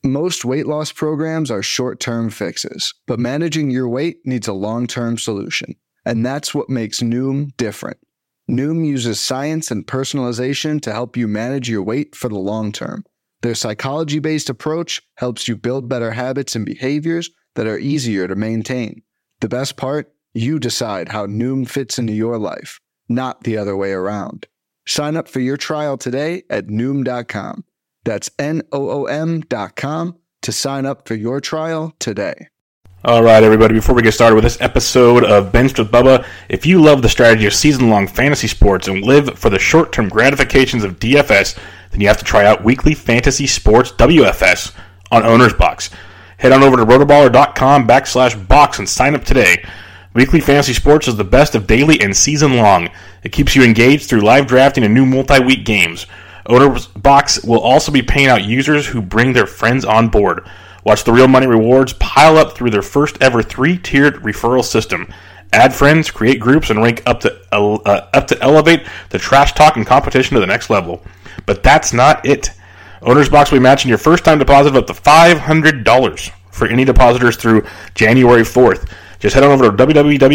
Most weight loss programs are short-term fixes, but managing your weight needs a long-term solution. And that's what makes Noom different. Noom uses science and personalization to help you manage your weight for the long term. Their psychology-based approach helps you build better habits and behaviors that are easier to maintain. The best part? You decide how Noom fits into your life, not the other way around. Sign up for your trial today at Noom.com. That's Noom.com to sign up for your trial today. All right, everybody, before we get started with this episode of Benched with Bubba, if you love the strategy of season-long fantasy sports and live for the short-term gratifications of DFS, then you have to try out Weekly Fantasy Sports WFS on Owner's Box. Head on over to rotoballer.com/box and sign up today. Weekly Fantasy Sports is the best of daily and season-long. It keeps you engaged through live drafting and new multi-week games. Owner's Box will also be paying out users who bring their friends on board. Watch the real money rewards pile up through their first ever 3-tiered referral system. Add friends, create groups, and rank up to elevate the trash talk and competition to the next level. But that's not it. Owner's Box will be matching your first-time deposit of up to $500 for any depositors through January 4th. Just head on over to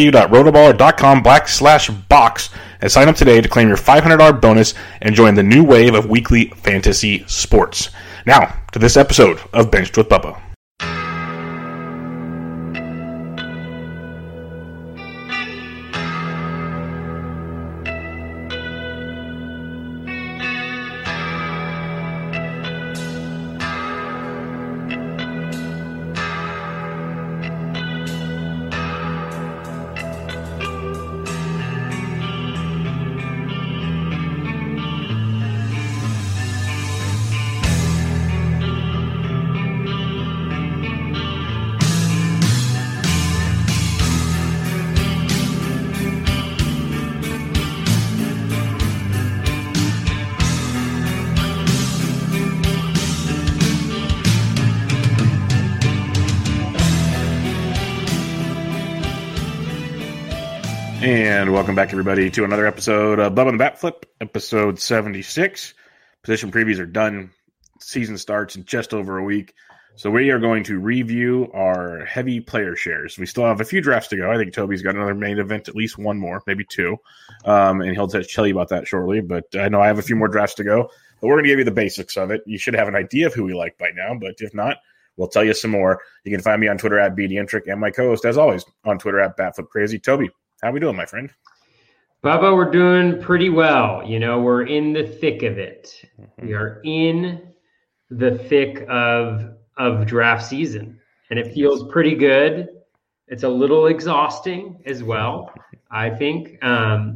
www.rotoballer.com/box and sign up today to claim your $500 bonus and join the new wave of weekly fantasy sports. Now, to this episode of Benched with Bubba. And welcome back, everybody, to another episode of Bubba and the Bat Flip, episode 76. Position previews are done. Season starts in just over a week. So we are going to review our heavy player shares. We still have a few drafts to go. I think Toby's got another main event, at least one more, maybe two. And he'll tell you about that shortly. But I know I have a few more drafts to go. But we're going to give you the basics of it. You should have an idea of who we like by now. But if not, we'll tell you some more. You can find me on Twitter at BDentric and my co-host, as always, on Twitter at BatFlipCrazy. Toby, how we doing, my friend? Bubba, we're doing pretty well. You know, we're in the thick of it. Mm-hmm. We are in the thick of draft season, and it feels pretty good. It's a little exhausting as well, I think. Yeah,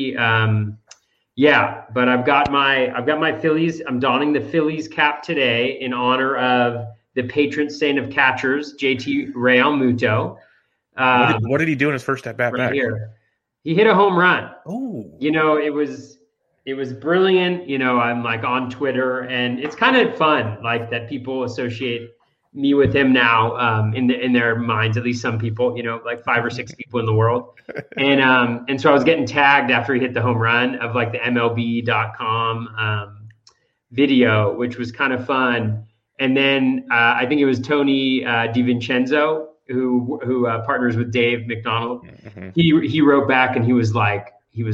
but I've got my Phillies. I'm donning the Phillies cap today in honor of the patron saint of catchers, JT Realmuto. What did he do in his first at bat back? Here. He hit a home run. Oh, you know, it was brilliant. You know, I'm like on Twitter, and it's kind of fun, like that people associate me with him now, in their minds, at least some people, you know, like 5 or 6 people in the world. And so I was getting tagged after he hit the home run of like the MLB.com video, which was kind of fun. And then I think it was Tony DiVincenzo, who partners with Dave McDonald. Mm-hmm. He wrote back and he was like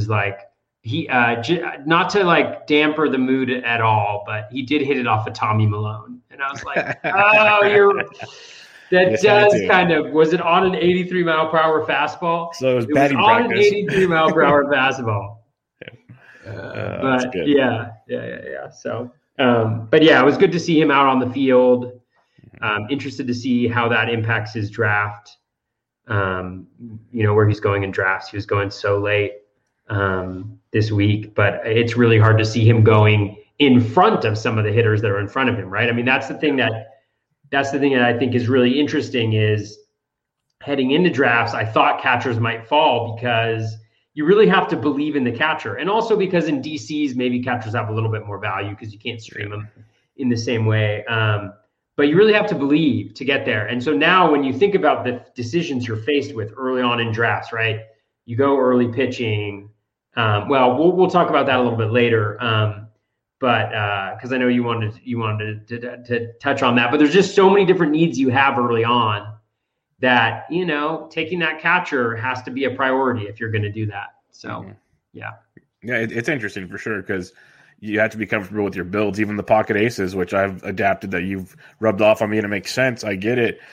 not to like damper the mood at all, but he did hit it off of Tommy Malone. And I was like, oh, that does kind of, was it on an 83 mile per hour fastball? So it was on practice. An 83 mile per hour fastball. But good. Yeah. So, but yeah, it was good to see him out on the field. Interested to see how that impacts his draft. You know, where he's going in drafts. He was going so late this week, but it's really hard to see him going in front of some of the hitters that are in front of him, right? I mean, that's the thing that I think is really interesting is heading into drafts. I thought catchers might fall because you really have to believe in the catcher, and also because in DCs maybe catchers have a little bit more value because you can't stream them in the same way. But you really have to believe to get there. And so now when you think about the decisions you're faced with early on in drafts, right? You go early pitching. We'll talk about that a little bit later. but because I know you wanted to touch on that, but there's just so many different needs you have early on that, taking that catcher has to be a priority if you're going to do that. So, yeah, it's interesting for sure because you have to be comfortable with your builds, even the pocket aces, which I've adapted that you've rubbed off on me, and it makes sense. I get it.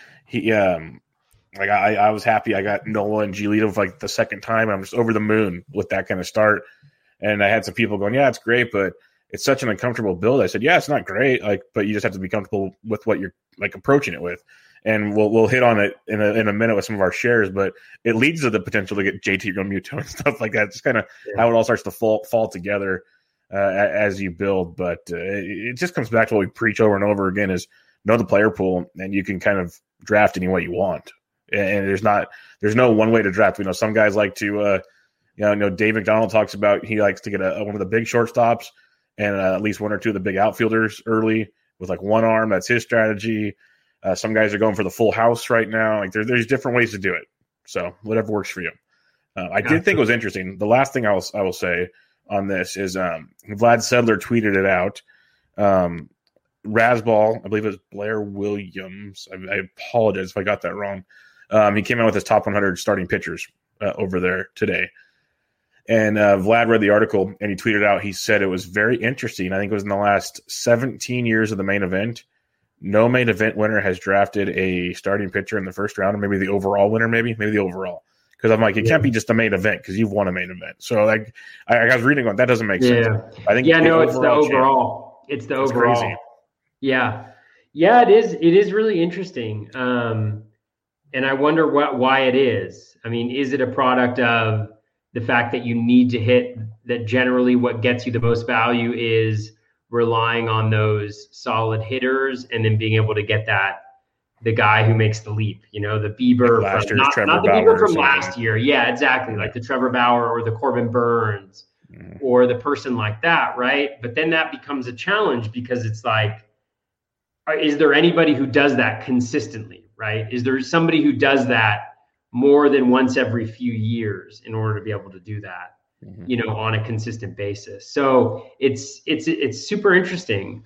I was happy I got Nola and Giolito for like the second time. I'm just over the moon with that kind of start. And I had some people going, yeah, it's great, but it's such an uncomfortable build. I said, yeah, it's not great, but you just have to be comfortable with what you're like approaching it with. And we'll hit on it in a minute with some of our shares, but it leads to the potential to get JT Realmuto and stuff like that. It's kind of how it all starts to fall together as you build. But it just comes back to what we preach over and over again: is know the player pool, and you can kind of draft any way you want. And there's no one way to draft. Some guys like to, Dave McDonald talks about he likes to get one of the big shortstops and at least one or two of the big outfielders early with like one arm. That's his strategy. Some guys are going for the full house right now. Like there's different ways to do it. So whatever works for you. I did think it was interesting. The last thing I will say on this is Vlad Sedler tweeted it out. Rasball, I believe it was Blair Williams. I apologize if I got that wrong. He came out with his top 100 starting pitchers over there today. And Vlad read the article and he tweeted out, he said it was very interesting. I think it was in the last 17 years of the main event. No main event winner has drafted a starting pitcher in the first round, or maybe the overall winner, maybe the overall. Because I'm like, it can't be just a main event because you've won a main event. So like, I was reading on that doesn't make sense. I think it's the overall. It's the overall. Crazy. Yeah, it is. It is really interesting, and I wonder why it is. I mean, is it a product of the fact that you need to hit that? Generally, what gets you the most value is relying on those solid hitters, and then being able to get the guy who makes the leap. The Bieber, like not the Bieber from last year. Yeah, exactly. Like the Trevor Bauer or the Corbin Burns or the person like that, right? But then that becomes a challenge because it's like, is there anybody who does that consistently, right? Is there somebody who does that more than once every few years in order to be able to do that, on a consistent basis? So it's super interesting.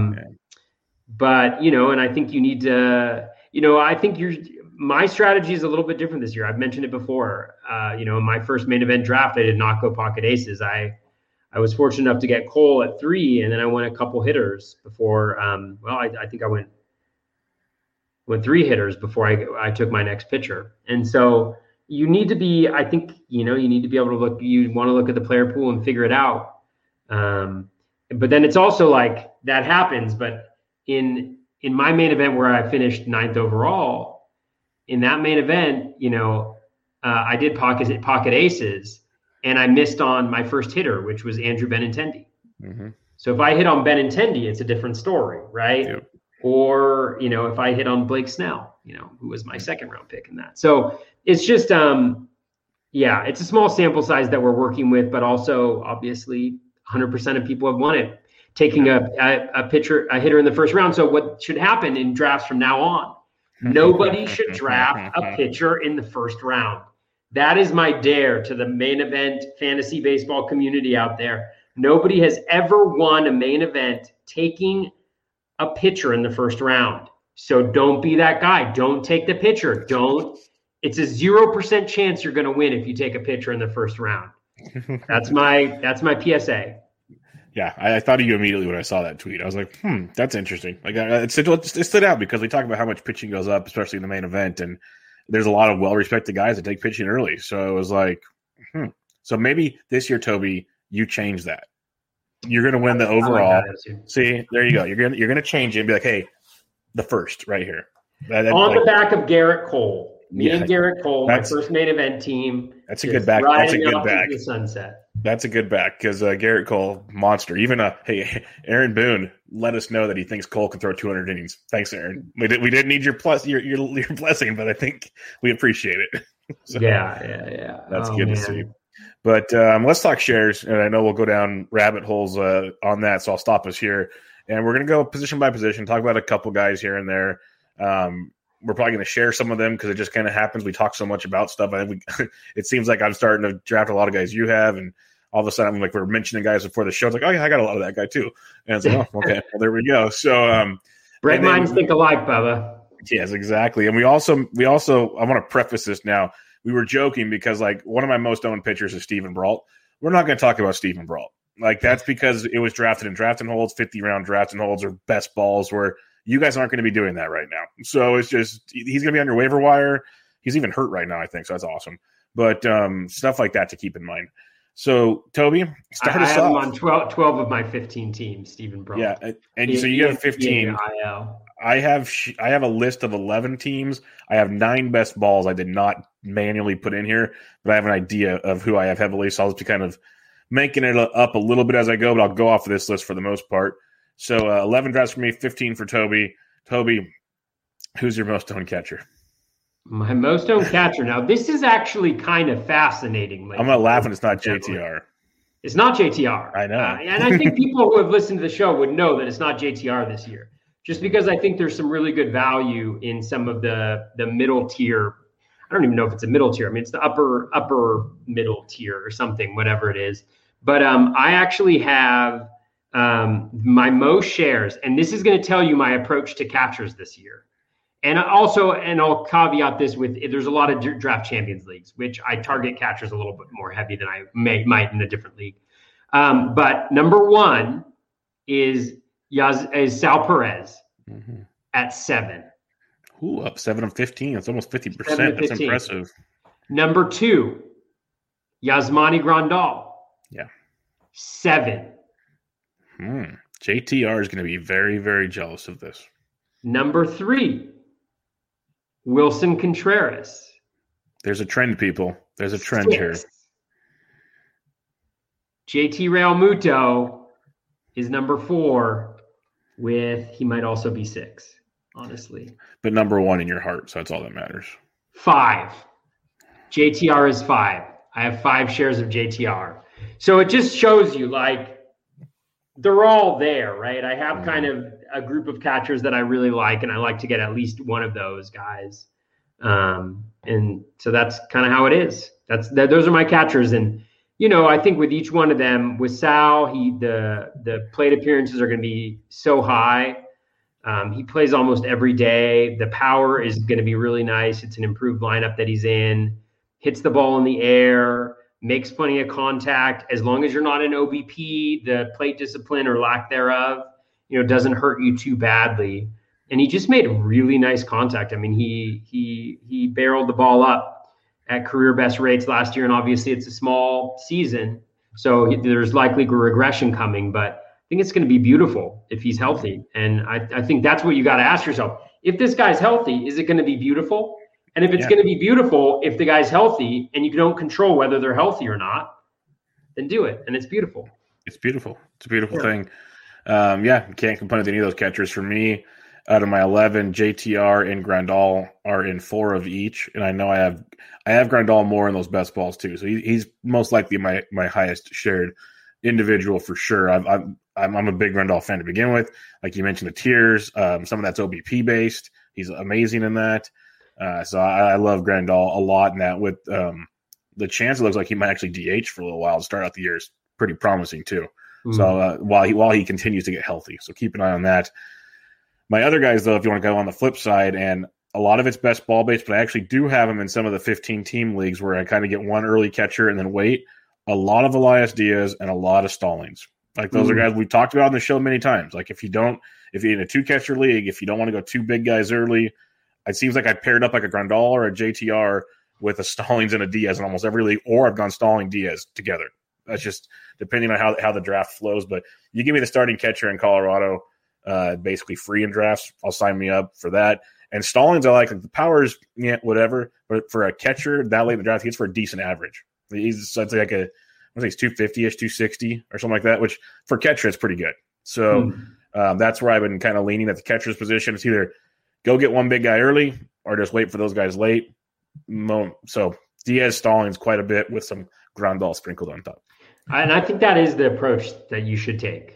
But, and I think you need to, I think my strategy is a little bit different this year. I've mentioned it before. In my first main event draft, I did not go pocket aces. I was fortunate enough to get Cole at 3, and then I went a couple hitters before. I think I went 3 hitters before I took my next pitcher. And so you need to be, I think, you need to be able to look. You want to look at the player pool and figure it out. But then it's also like that happens. But in my main event where I finished 9th overall, in that main event, I did pocket aces. And I missed on my first hitter, which was Andrew Benintendi. So if I hit on Benintendi, it's a different story, right? Yep. Or, if I hit on Blake Snell, who was my second round pick in that. So it's just, it's a small sample size that we're working with, but also obviously 100% of people have won it, taking a hitter in the first round. So what should happen in drafts from now on? Nobody should draft a pitcher in the first round. That is my dare to the main event fantasy baseball community out there. Nobody has ever won a main event taking a pitcher in the first round. So don't be that guy. Don't take the pitcher. It's a 0% chance you're going to win if you take a pitcher in the first round. That's my PSA. Yeah, I thought of you immediately when I saw that tweet. I was like, that's interesting. Like it stood out because we talk about how much pitching goes up, especially in the main event, and there's a lot of well-respected guys that take pitching early. So it was like, So maybe this year, Toby, you change that. You're going to win the overall. See, there you go. You're going to change it and be like, hey, the first right here. The back of Garrett Cole. And Garrett Cole, my first main event team. That's a good back. That's a good back. The sunset. That's a good back because Garrett Cole, monster. Even Aaron Boone let us know that he thinks Cole can throw 200 innings. Thanks, Aaron. We didn't need your blessing, but I think we appreciate it. So, yeah. That's good to see. But let's talk shares, and I know we'll go down rabbit holes on that, so I'll stop us here. And we're going to go position by position, talk about a couple guys here and there. We're probably going to share some of them because it just kind of happens. We talk so much about stuff. I think it seems like I'm starting to draft a lot of guys you have, and all of a sudden, like, we're mentioning guys before the show. It's like, oh yeah, I got a lot of that guy too. And it's like, oh, okay, well, there we go. So, Bread minds think alike, Bubba. Yes, exactly. And we also, I want to preface this now. We were joking because, like, one of my most owned pitchers is Steven Brault. We're not going to talk about Steven Brault. Like, that's because it was drafted in draft and holds, 50-round draft and holds, or best balls, where you guys aren't going to be doing that right now. So it's just, he's going to be on your waiver wire. He's even hurt right now, I think, so that's awesome. But stuff like that to keep in mind. So, Toby, start us off. I have him on 12 of my 15 teams, Steven Brault. Yeah, and so you have 15. I have a list of 11 teams. I have 9 best balls I did not manually put in here, but I have an idea of who I have heavily, so I'll just be kind of making it up a little bit as I go, but I'll go off of this list for the most part. So 11 drafts for me, 15 for Toby. Toby, who's your most owned catcher? My most owned catcher. Now, this is actually kind of fascinating. I'm not laughing. It's not JTR. It's not JTR. I know. And I think people who have listened to the show would know that it's not JTR this year, just because I think there's some really good value in some of the middle tier. I don't even know if it's a middle tier. I mean, it's the upper middle tier or something, whatever it is. But I actually have my most shares, and this is going to tell you my approach to catchers this year. And I'll caveat this with, there's a lot of draft champions leagues, which I target catchers a little bit more heavy than I might in a different league. But number 1 is Sal Perez at 7. Ooh, up 7 of 15. That's almost 50%. That's impressive. Number 2, Yasmani Grandal. Yeah. 7. JTR is going to be very, very jealous of this. Number 3, Wilson Contreras. There's a trend, people. There's a trend 6. here. JT Realmuto is number 4 he might also be 6, honestly. But number 1 in your heart, so that's all that matters. 5. JTR is 5. I have 5 shares of JTR. So it just shows you, like, they're all there, right? I have kind of a group of catchers that I really like, and I like to get at least one of those guys. And so that's kind of how it is. Those are my catchers. And, I think with each one of them, with Sal, the plate appearances are going to be so high. He plays almost every day. The power is going to be really nice. It's an improved lineup that he's in. Hits the ball in the air, makes plenty of contact. As long as you're not an OBP, the plate discipline or lack thereof, doesn't hurt you too badly. And he just made really nice contact. I mean, he barreled the ball up at career best rates last year, and obviously it's a small season, so there's likely regression coming, but I think it's going to be beautiful if he's healthy. And I think that's what you got to ask yourself. If this guy's healthy, is it going to be beautiful? And if it's going to be beautiful, if the guy's healthy and you don't control whether they're healthy or not, then do it. And it's beautiful. It's beautiful. It's a beautiful thing. Can't complain with any of those catchers. For me, out of my 11, JTR and Grandal are in 4 of each. And I know I have Grandal more in those best balls too. So he's most likely my highest shared individual for sure. I'm a big Grandal fan to begin with. Like you mentioned, the tiers, some of that's OBP based. He's amazing in that. So I love Grandal a lot in that. With the chance it looks like he might actually DH for a little while to start out the year is pretty promising too. Mm-hmm. So while he continues to get healthy, so keep an eye on that. My other guys, though, if you want to go on the flip side, and a lot of it's best ball based, but I actually do have them in some of the 15 team leagues where I kind of get one early catcher and then wait. A lot of Elias Diaz and a lot of Stallings. Like those are guys we've talked about on the show many times. Like if you're in a 2-catcher league, if you don't want to go 2 big guys early, it seems like I paired up like a Grandal or a JTR with a Stallings and a Diaz in almost every league, or I've gone Stalling Diaz together. That's just depending on how the draft flows. But you give me the starting catcher in Colorado, basically free in drafts, I'll sign me up for that. And Stallings, I like the powers, whatever. But for a catcher that late in the draft, he's for a decent average. He's like he's 250-ish, 260 or something like that, which for catcher is pretty good. So that's where I've been kind of leaning at the catcher's position. It's either go get one big guy early or just wait for those guys late. So Diaz, Stallings quite a bit with some Grandal sprinkled on top. And I think that is the approach that you should take.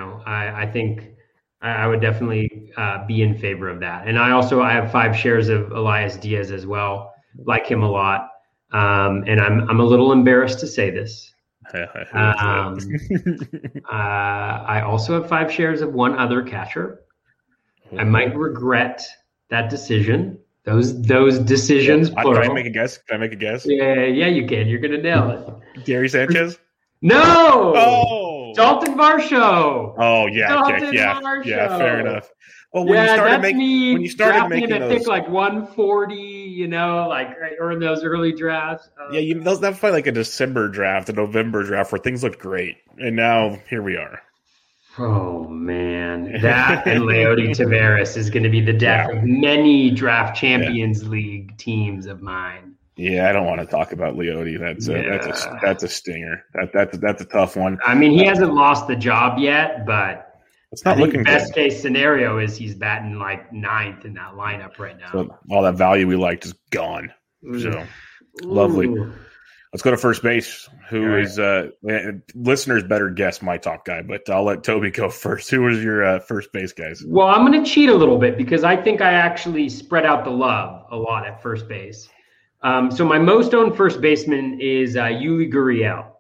I think I would definitely be in favor of that. And I have 5 shares of Elias Diaz as well. Like him a lot. And I'm a little embarrassed to say this, I also have 5 shares of one other catcher. I might regret that decision. Those decisions. Can I make a guess? Yeah, you can. You're gonna nail it. Gary Sanchez? No. Oh, Dalton Varsho. Oh yeah, Dalton yeah, Varsho. yeah. Fair enough. Well, When you started making a those, pick like 140, or in those early drafts. That's probably like a December draft, a November draft where things looked great, and now here we are. Oh man, that and Leody Taveras is going to be the death of many draft Champions League teams of mine. Yeah, I don't want to talk about Leody. That's a stinger. That's a tough one. I mean, he hasn't lost the job yet, but it's not looking best good. Case scenario is he's batting like 9th in that lineup right now. So all that value we liked is gone. So lovely. Let's go to first base. Listeners better guess my top guy, but I'll let Toby go first. Who was your first base guys? Well, I'm going to cheat a little bit because I think I actually spread out the love a lot at first base. So my most owned first baseman is Yuli Gurriel.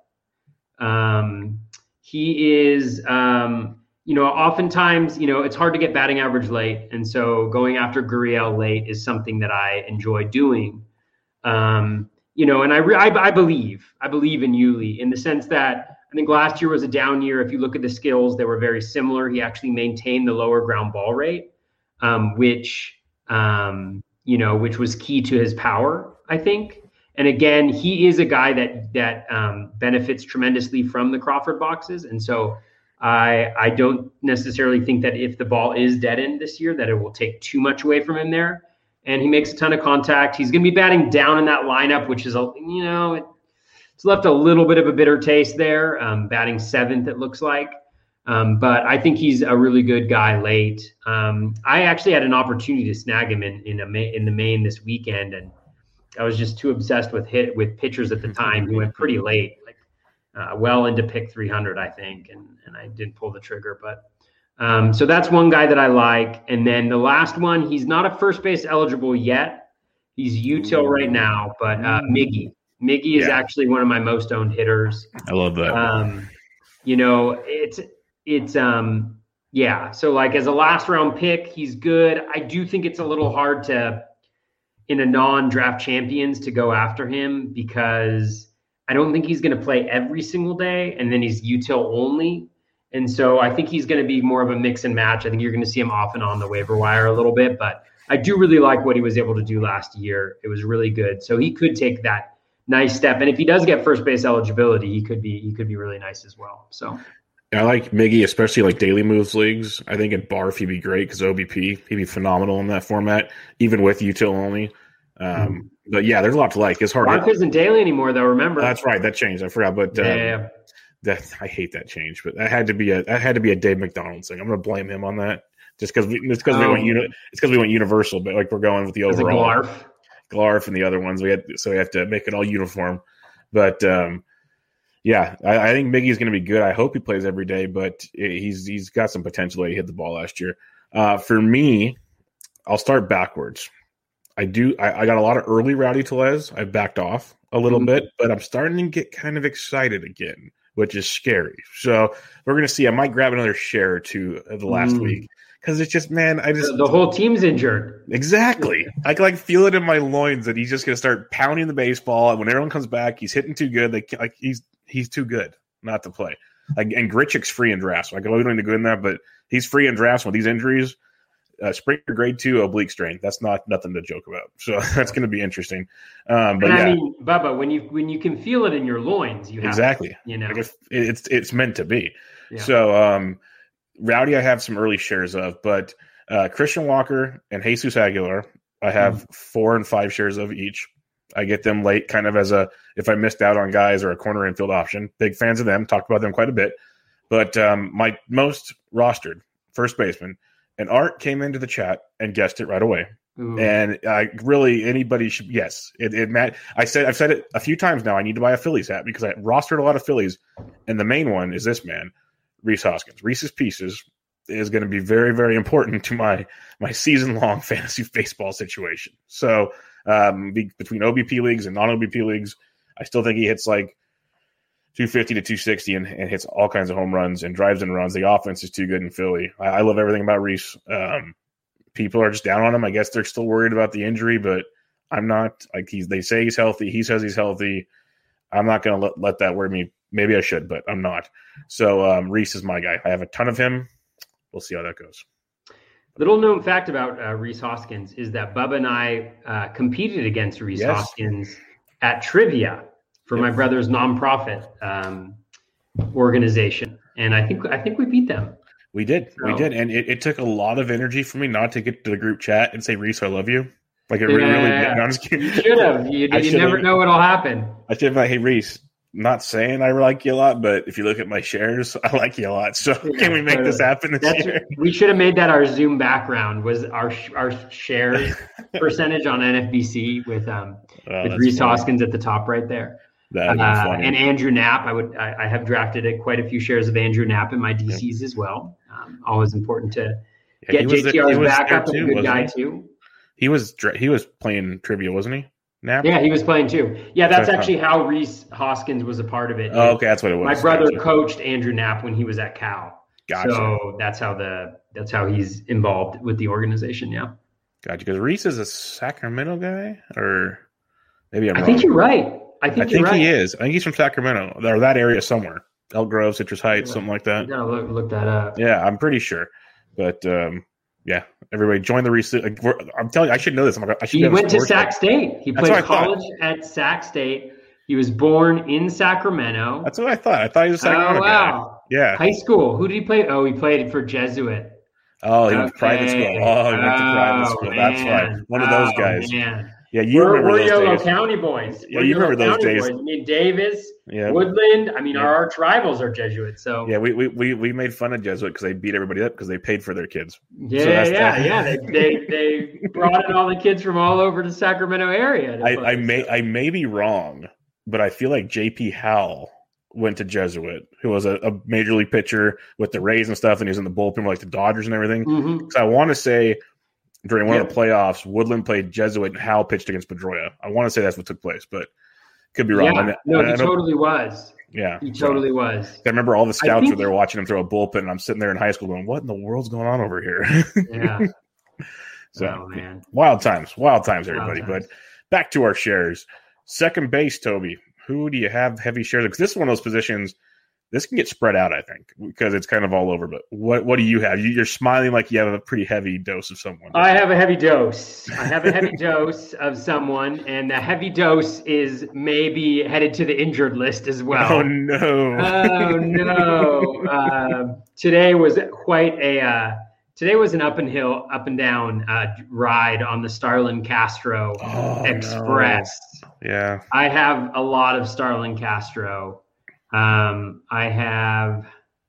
He is, oftentimes, it's hard to get batting average late. And so going after Gurriel late is something that I enjoy doing. And I believe in Yuli in the sense that I think last year was a down year. If you look at the skills, they were very similar. He actually maintained the lower ground ball rate, which was key to his power, I think. And again, he is a guy that benefits tremendously from the Crawford boxes. And so I don't necessarily think that if the ball is dead end this year, that it will take too much away from him there. And he makes a ton of contact. He's going to be batting down in that lineup, which is, it's left a little bit of a bitter taste there. Batting 7th, it looks like. But I think he's a really good guy late. I actually had an opportunity to snag him in the main this weekend, and I was just too obsessed with pitchers at the time. He went pretty late, well into pick 300, I think, and I didn't pull the trigger, but. So that's one guy that I like. And then the last one, he's not a first base eligible yet. He's util right now, but Miggy. Miggy is actually one of my most owned hitters. I love that. So like as a last round pick, he's good. I do think it's a little hard in a non-draft champions to go after him because I don't think he's going to play every single day. And then he's util only. And so I think he's going to be more of a mix and match. I think you're going to see him off and on the waiver wire a little bit, but I do really like what he was able to do last year. It was really good. So he could take that nice step. And if he does get first base eligibility, he could be really nice as well. So I like Miggy, especially like daily moves leagues. I think at Barf, he'd be great because OBP, he'd be phenomenal in that format, even with util only. But yeah, there's a lot to like. It's hard. Barf isn't daily anymore though. Remember? That's right. That changed. I forgot. But I hate that change, but that had to be a Dave McDonald thing. I'm going to blame him on that, just because we went universal, but like we're going with the overall Glarf and the other ones. We have to make it all uniform. But I think Miggy's going to be good. I hope he plays every day, but he's got some potential. He hit the ball last year. For me, I'll start backwards. I got a lot of early Rowdy Tellez. I backed off a little bit, but I'm starting to get kind of excited again, which is scary. So we're going to see. I might grab another share or two of the last week because it's just, man, the whole team's injured. Exactly. I can feel it in my loins that he's just going to start pounding the baseball. And when everyone comes back, he's hitting too good. He's too good not to play. And Grichuk's free in drafts. We don't need to go in that, but he's free in drafts with these injuries. Springer grade 2 oblique strain. That's nothing to joke about. So that's going to be interesting. I mean, Bubba, when you can feel it in your loins, you have exactly. It's meant to be. Yeah. So Rowdy, I have some early shares of, but Christian Walker and Jesus Aguilar, I have 4 and 5 shares of each. I get them late, kind of as if I missed out on guys or a corner infield option. Big fans of them. Talked about them quite a bit. But my most rostered first baseman. And Art came into the chat and guessed it right away. Ooh. And anybody should, yes. I've said it a few times now. I need to buy a Phillies hat because I rostered a lot of Phillies. And the main one is this man, Rhys Hoskins. Reese's Pieces is going to be very, very important to my season-long fantasy baseball situation. So between OBP leagues and non-OBP leagues, I still think he hits 250 to 260 and hits all kinds of home runs and drives and runs. The offense is too good in Philly. I love everything about Rhys. People are just down on him. I guess they're still worried about the injury, but I'm not. Like they say he's healthy. He says he's healthy. I'm not going to let that worry me. Maybe I should, but I'm not. So Rhys is my guy. I have a ton of him. We'll see how that goes. Little known fact about Rhys Hoskins is that Bubba and I competed against Rhys Hoskins at trivia for my brother's nonprofit organization, and I think we beat them. We did, and it took a lot of energy for me not to get to the group chat and say, "Rhys, I love you." Like it really did. No, I'm just kidding. You should have. You never know what'll happen. I should have been like, "Hey, Rhys, not saying I like you a lot, but if you look at my shares, I like you a lot. So can we make this happen this year?" We should have made that our Zoom background was our shares percentage on NFBC with Rhys Hoskins at the top right there. And Andrew Knapp. I have drafted quite a few shares of Andrew Knapp in my DCs as well. Always important to get JTR's backup. A good guy too. He was playing trivia, wasn't he? Knapp? Yeah, he was playing too. Yeah, that's actually how Rhys Hoskins was a part of it. Oh, okay, that's what it was. My brother coached Andrew Knapp when he was at Cal. Gotcha. So that's how he's involved with the organization. Yeah. Gotcha. Because Rhys is a Sacramento guy, or maybe I'm wrong. I think you're right. I think he is. I think he's from Sacramento or that area somewhere. Elk Grove, Citrus Heights, something like that. You gotta look that up. Yeah, I'm pretty sure. But yeah, everybody join the Rhys. I'm telling you, I should know this. He went to Sac State. He played college at Sac State. He was born in Sacramento. That's what I thought. I thought he was a Sacramento guy. Yeah. High school. Who did he play? Oh, he played for Jesuit. Oh, he went to private school. Oh, he went to private school. That's why. One of those guys. Man. Yeah, remember we're those Yolo days. County boys. Yeah, you remember those days. Boys. I mean, Davis, Woodland. I mean, our arch rivals are Jesuits. So yeah, we made fun of Jesuit because they beat everybody up because they paid for their kids. Yeah, They brought in all the kids from all over the Sacramento area. I may be wrong, but I feel like J.P. Howell went to Jesuit, who was a major league pitcher with the Rays and stuff, and he was in the bullpen like the Dodgers and everything. Mm-hmm. So I want to say during one of the playoffs, Woodland played Jesuit and Howell pitched against Pedroia. I want to say that's what took place, but could be wrong. Yeah, he totally was. Yeah, he totally was. I remember all the scouts were there watching him throw a bullpen, and I'm sitting there in high school going, "What in the world's going on over here?" Yeah. So man, wild times, everybody. But back to our shares. Second base, Toby. Who do you have heavy shares? Because this is one of those positions. This can get spread out, I think, because it's kind of all over. But what do you have? You're smiling like you have a pretty heavy dose of someone. I have a heavy dose. I have a heavy dose of someone, and the heavy dose is maybe headed to the injured list as well. Oh, no. Oh, no. Today was an up and down ride on the Starlin Castro Express. No. Yeah. I have a lot of Starlin Castro. I have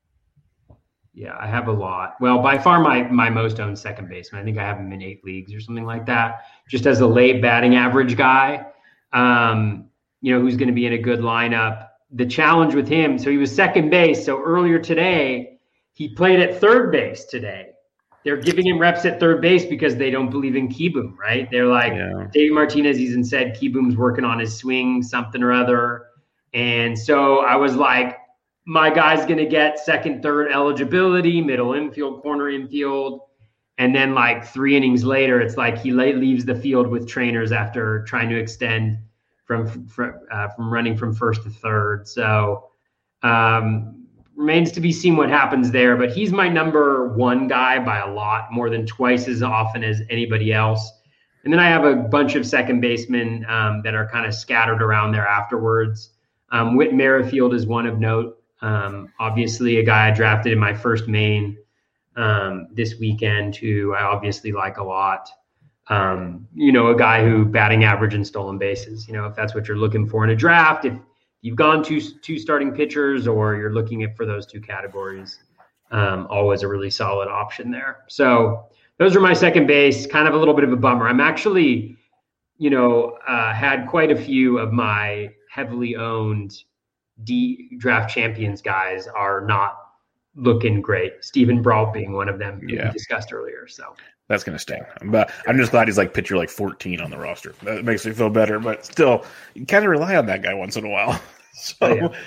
a lot. Well, by far my most owned second baseman. I think I have him in 8 leagues or something like that. Just as a late batting average guy, who's going to be in a good lineup. The challenge with him, so he was second base. So earlier today, he played at third base today. They're giving him reps at third base because they don't believe in Kieboom, right? They're like, Dave Martinez even said Kieboom's working on his swing, something or other. And so I was like, my guy's going to get second, third eligibility, middle infield, corner infield. And then like 3 innings later, it's like he leaves the field with trainers after trying to extend from running from first to third. So remains to be seen what happens there. But he's my number 1 guy by a lot, more than twice as often as anybody else. And then I have a bunch of second basemen that are kind of scattered around there afterwards. Whit Merrifield is one of note. Obviously, a guy I drafted in my first main this weekend, who I obviously like a lot. A guy who batting average and stolen bases. If that's what you're looking for in a draft, if you've gone two starting pitchers or you're looking for those 2 categories, always a really solid option there. So those are my second base. Kind of a little bit of a bummer. I'm actually, had quite a few of my heavily owned draft champions guys are not looking great. Stephen Brault being one of them, we discussed earlier. So that's going to sting. But I'm just glad he's like pitcher like 14 on the roster. That makes me feel better. But still, you kind of rely on that guy once in a while. So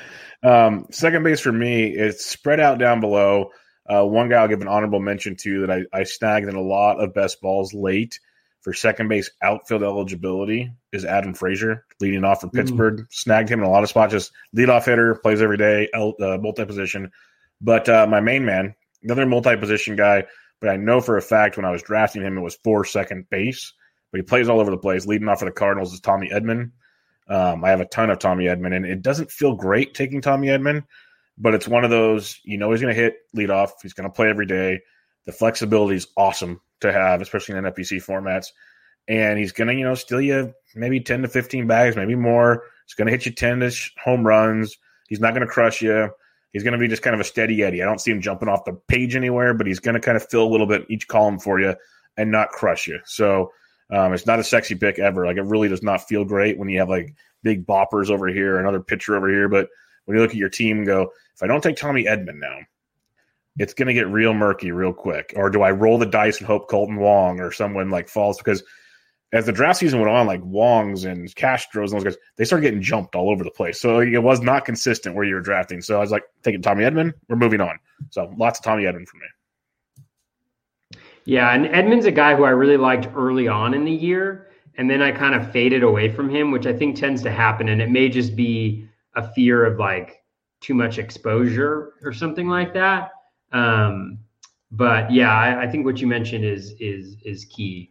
Second base for me, it's spread out down below. One guy I'll give an honorable mention to that I snagged in a lot of best balls late for second base outfield eligibility is Adam Frazier, leading off for Pittsburgh. Snagged him in a lot of spots, just leadoff hitter, plays every day, multi-position. But my main man, another multi-position guy, but I know for a fact when I was drafting him, it was for second base. But he plays all over the place. Leading off for the Cardinals is Tommy Edman. I have a ton of Tommy Edman, and it doesn't feel great taking Tommy Edman, but it's one of those, he's going to hit leadoff. He's going to play every day. The flexibility is awesome to have, especially in NFBC formats. And he's going to, steal you maybe 10 to 15 bags, maybe more. He's going to hit you 10-ish home runs. He's not going to crush you. He's going to be just kind of a steady Eddie. I don't see him jumping off the page anywhere, but he's going to kind of fill a little bit each column for you and not crush you. So it's not a sexy pick ever. Like, it really does not feel great when you have like big boppers over here, another pitcher over here. But when you look at your team and go, if I don't take Tommy Edman now, it's going to get real murky real quick. Or do I roll the dice and hope Colton Wong or someone like falls? Because as the draft season went on, like Wongs and Castros and those guys, they started getting jumped all over the place. So it was not consistent where you were drafting. So I was like, taking Tommy Edman, we're moving on. So lots of Tommy Edman for me. Yeah, and Edman's a guy who I really liked early on in the year, and then I kind of faded away from him, which I think tends to happen, and it may just be a fear of like too much exposure or something like that. But yeah, I think what you mentioned is key.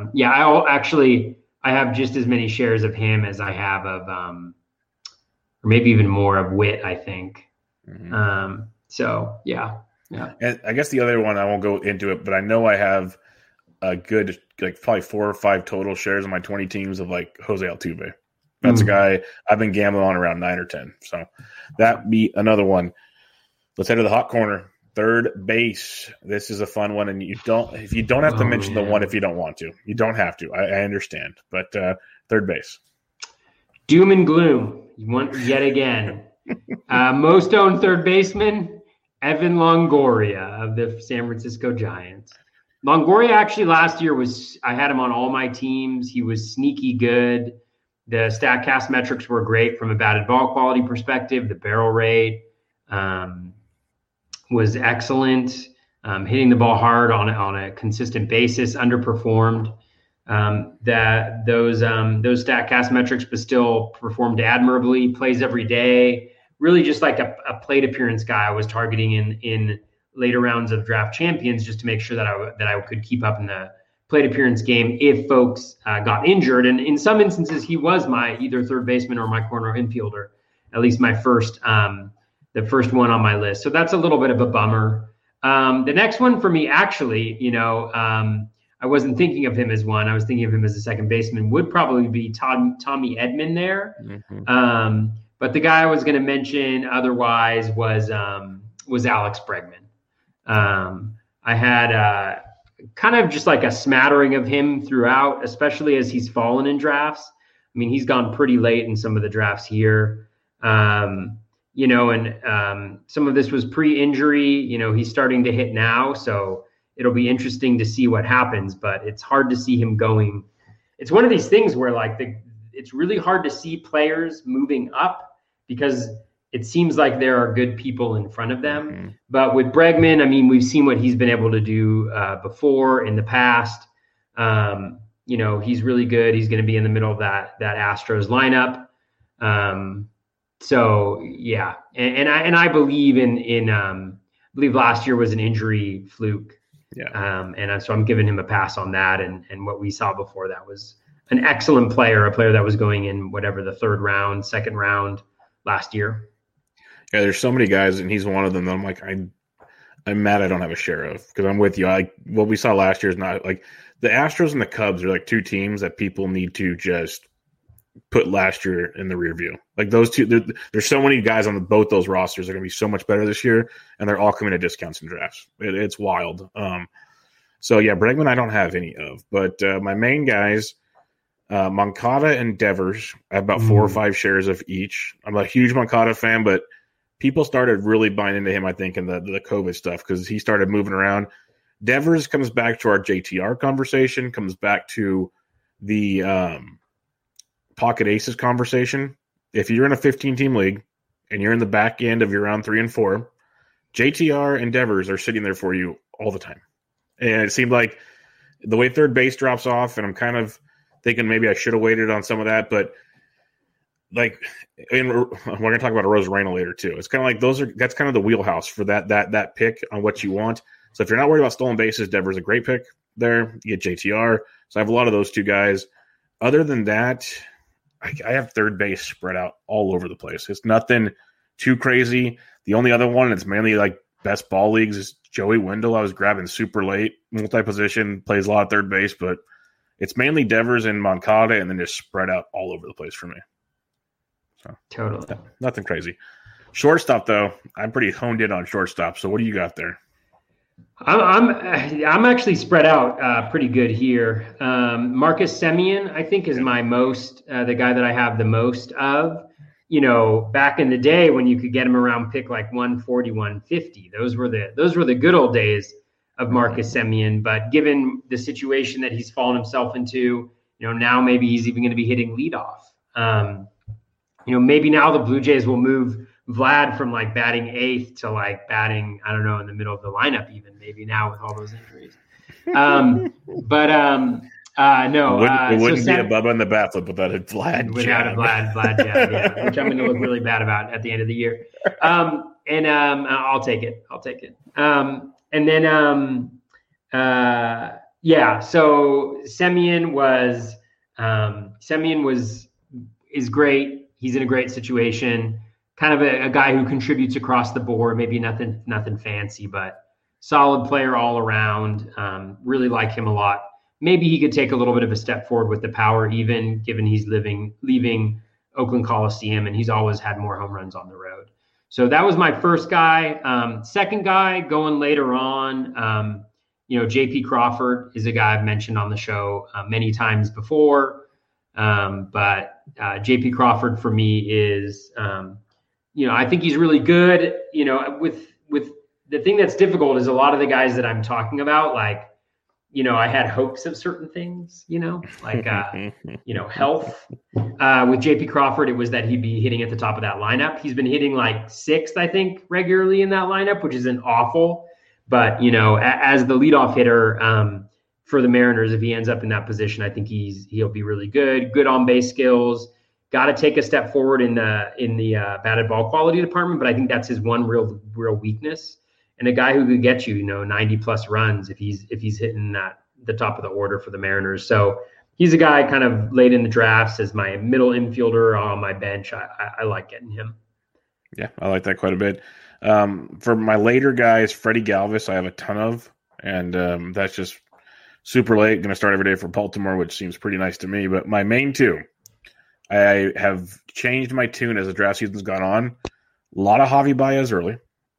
I have just as many shares of him as I have of, or maybe even more of Witt, I think. Mm-hmm. So yeah. And I guess the other one, I won't go into it, but I know I have a good, like probably 4 or 5 total shares of my 20 teams of like Jose Altuve. That's a guy I've been gambling on around 9 or 10. So that be another one. Let's head to the hot corner. Third base. This is a fun one, and if you don't have to mention the one if you don't want to. You don't have to. I understand. But third base. Doom and gloom. Yet again. Most owned third baseman, Evan Longoria of the San Francisco Giants. Longoria actually last year I had him on all my teams. He was sneaky good. The StatCast metrics were great from a batted ball quality perspective. The barrel rate was excellent. Hitting the ball hard on a consistent basis, underperformed those StatCast metrics, but still performed admirably. Plays every day. Really just like a plate appearance guy I was targeting in later rounds of draft champions, just to make sure that I could keep up in the plate appearance game if folks got injured. And in some instances, he was my either third baseman or my corner infielder, at least my the first one on my list. So that's a little bit of a bummer. The next one for me, actually, I wasn't thinking of him as one. I was thinking of him as a second baseman, would probably be Tommy Edman there. Mm-hmm. But the guy I was going to mention otherwise was Alex Bregman. I had kind of just like a smattering of him throughout, especially as he's fallen in drafts. I mean, he's gone pretty late in some of the drafts here. And some of this was pre-injury. He's starting to hit now, so it'll be interesting to see what happens, but it's hard to see him going. It's one of these things where it's really hard to see players moving up because it seems like there are good people in front of them. Mm-hmm. But with Bregman, I mean, we've seen what he's been able to do before in the past. He's really good. He's going to be in the middle of that Astros lineup. So yeah, and I believe I believe last year was an injury fluke. Yeah. So I'm giving him a pass on that. And what we saw before that was an excellent player, a player that was going in whatever the third round, second round last year. Yeah, there's so many guys, and he's one of them that I'm like, I'm mad I don't have a share of, because I'm with you. What we saw last year is not like the Astros and the Cubs are like two teams that people need to just put last year in the rear view. Like those two, there's so many guys on both those rosters that are going to be so much better this year, and they're all coming at discounts in drafts. It's wild. So yeah, Bregman I don't have any of, but my main guys, Moncada and Devers, I have about 4 or 5 shares of each. I'm a huge Moncada fan, but people started really buying into him, I think, in the COVID stuff because he started moving around. Devers comes back to our JTR conversation, comes back to the Pocket Aces conversation. If you're in a 15-team league and you're in the back end of your round 3 and 4, JTR and Devers are sitting there for you all the time. And it seemed like the way third base drops off, and I'm kind of thinking maybe I should have waited on some of that, but like, and we're going to talk about Arozarena later too. It's kind of like that's kind of the wheelhouse for that pick on what you want. So if you're not worried about stolen bases, Devers a great pick there. You get JTR. So I have a lot of those two guys. Other than that, I have third base spread out all over the place. It's nothing too crazy. The only other one, it's mainly like best ball leagues, is Joey Wendell. I was grabbing super late, multi-position, plays a lot of third base, but it's mainly Devers and Moncada, and then just spread out all over the place for me. So Totally. Nothing crazy. Shortstop, though, I'm pretty honed in on shortstop. So what do you got there? I'm actually spread out pretty good here. Marcus Semien, I think, is my most the guy that I have the most of. You know, back in the day when you could get him around pick like 140, 150, those were the good old days of Marcus Semien. But given the situation that he's fallen himself into, you know, now maybe he's even going to be hitting leadoff. You know, maybe now the Blue Jays will move Vlad from like batting 8th to like batting, I don't know, in the middle of the lineup even, maybe now with all those injuries. No. It wouldn't be a Bubba in the bathroom without a Vlad without jab. a Vlad jab, yeah, which I'm going to look really bad about at the end of the year. I'll take it. So Semien is great. He's in a great situation. Kind of a guy who contributes across the board. Maybe nothing fancy, but solid player all around. Really like him a lot. Maybe he could take a little bit of a step forward with the power, even given he's leaving Oakland Coliseum, and he's always had more home runs on the road. So that was my first guy. Second guy going later on, J.P. Crawford is a guy I've mentioned on the show many times before. But J.P. Crawford for me is, I think he's really good. You know, with the thing that's difficult is a lot of the guys that I'm talking about, like, you know, I had hopes of certain things, like, health. With J.P. Crawford, it was that he'd be hitting at the top of that lineup. He's been hitting like 6th, I think, regularly in that lineup, which isn't awful. But, as the leadoff hitter for the Mariners, if he ends up in that position, I think he'll be really good on base skills. Got to take a step forward in the batted ball quality department, but I think that's his one real weakness. And a guy who could get you, 90 plus runs if he's hitting the top of the order for the Mariners. So he's a guy kind of late in the drafts as my middle infielder on my bench. I like getting him. Yeah, I like that quite a bit. For my later guys, Freddie Galvis, I have a ton of, and that's just super late. Going to start every day for Baltimore, which seems pretty nice to me. But my main two, I have changed my tune as the draft season's gone on. A lot of Javi Baez early.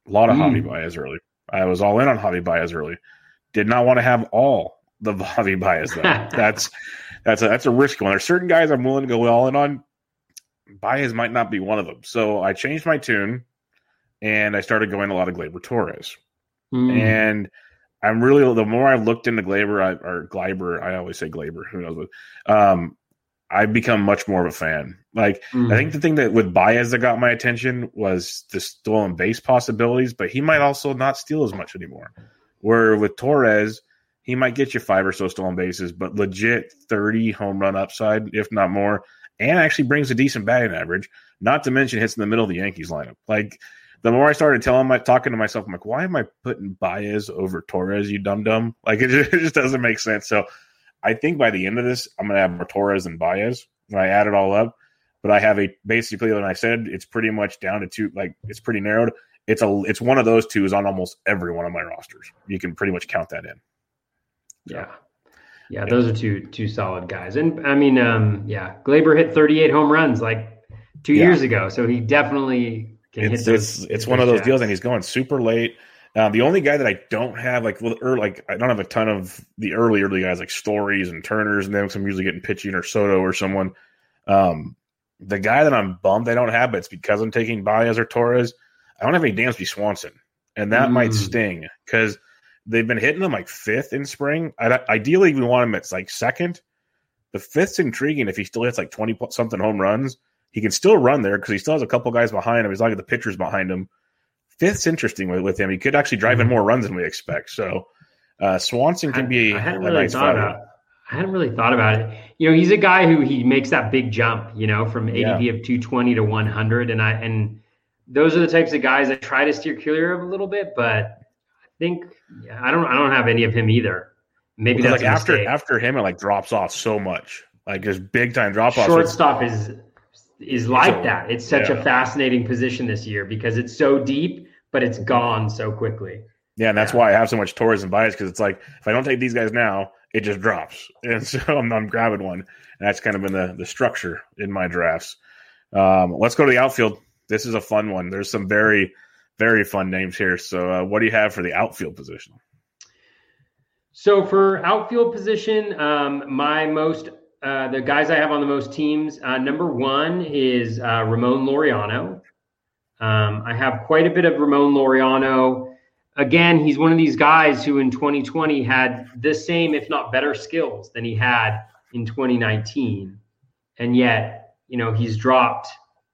I was all in on Javi Baez early. Did not want to have all the Javi Baez though. that's a risky one. There's certain guys I'm willing to go all in on. Baez might not be one of them. So I changed my tune, and I started going a lot of Gleyber Torres. And I'm really, the more I looked into Gleyber, I always say Gleyber, who knows what, I've become much more of a fan. Like, I think the thing that with Baez that got my attention was the stolen base possibilities, but he might also not steal as much anymore. Where with Torres, he might get you 5 or so stolen bases, but legit 30 home run upside, if not more, and actually brings a decent batting average, not to mention hits in the middle of the Yankees lineup. Like, the more I started talking to myself, I'm like, why am I putting Baez over Torres, you dum-dum? Like, it just doesn't make sense. So I think by the end of this, I'm going to have more Torres than Baez when I add it all up. But I have basically, when I said, it's pretty much down to 2, like, it's pretty narrowed. It's one of those two is on almost every one of my rosters. You can pretty much count that in. So, yeah, those are two solid guys. And I mean, Gleyber hit 38 home runs like 2 years ago. So he definitely can hit those. It's one of those deals, and he's going super late. The only guy that I don't have, I don't have a ton of the early guys like Stories and Turners, and then I'm usually getting pitching or Soto or someone. The guy that I'm bummed I don't have, but it's because I'm taking Baez or Torres, I don't have any Dansby Swanson, and that might sting because they've been hitting him like 5th in spring. Ideally, we want him at like 2nd. The 5th's intriguing if he still hits like 20-something home runs. He can still run there because he still has a couple guys behind him. He's like the pitchers behind him. Fifth's interesting with him. He could actually drive in more runs than we expect. So Swanson can be a nice value. I hadn't really thought about it. He's a guy who he makes that big jump, from ADP of 220 to 100. And those are the types of guys I try to steer clear of a little bit, but I think I don't have any of him either. Maybe that's like after him, it drops off so much, just big time drop off. Shortstop is like that. It's such a fascinating position this year because it's so deep, but it's gone so quickly. Yeah, and that's why I have so much Torres and Baez, because it's like if I don't take these guys now, it just drops, and so I'm grabbing one, and that's kind of been the structure in my drafts. Let's go to the outfield. This is a fun one. There's some very, very fun names here. So, what do you have for the outfield position? So for outfield position, the guys I have on the most teams, number one is Ramon Laureano. I have quite a bit of Ramon Laureano. Again, he's one of these guys who in 2020 had the same, if not better, skills than he had in 2019. And yet, he's dropped,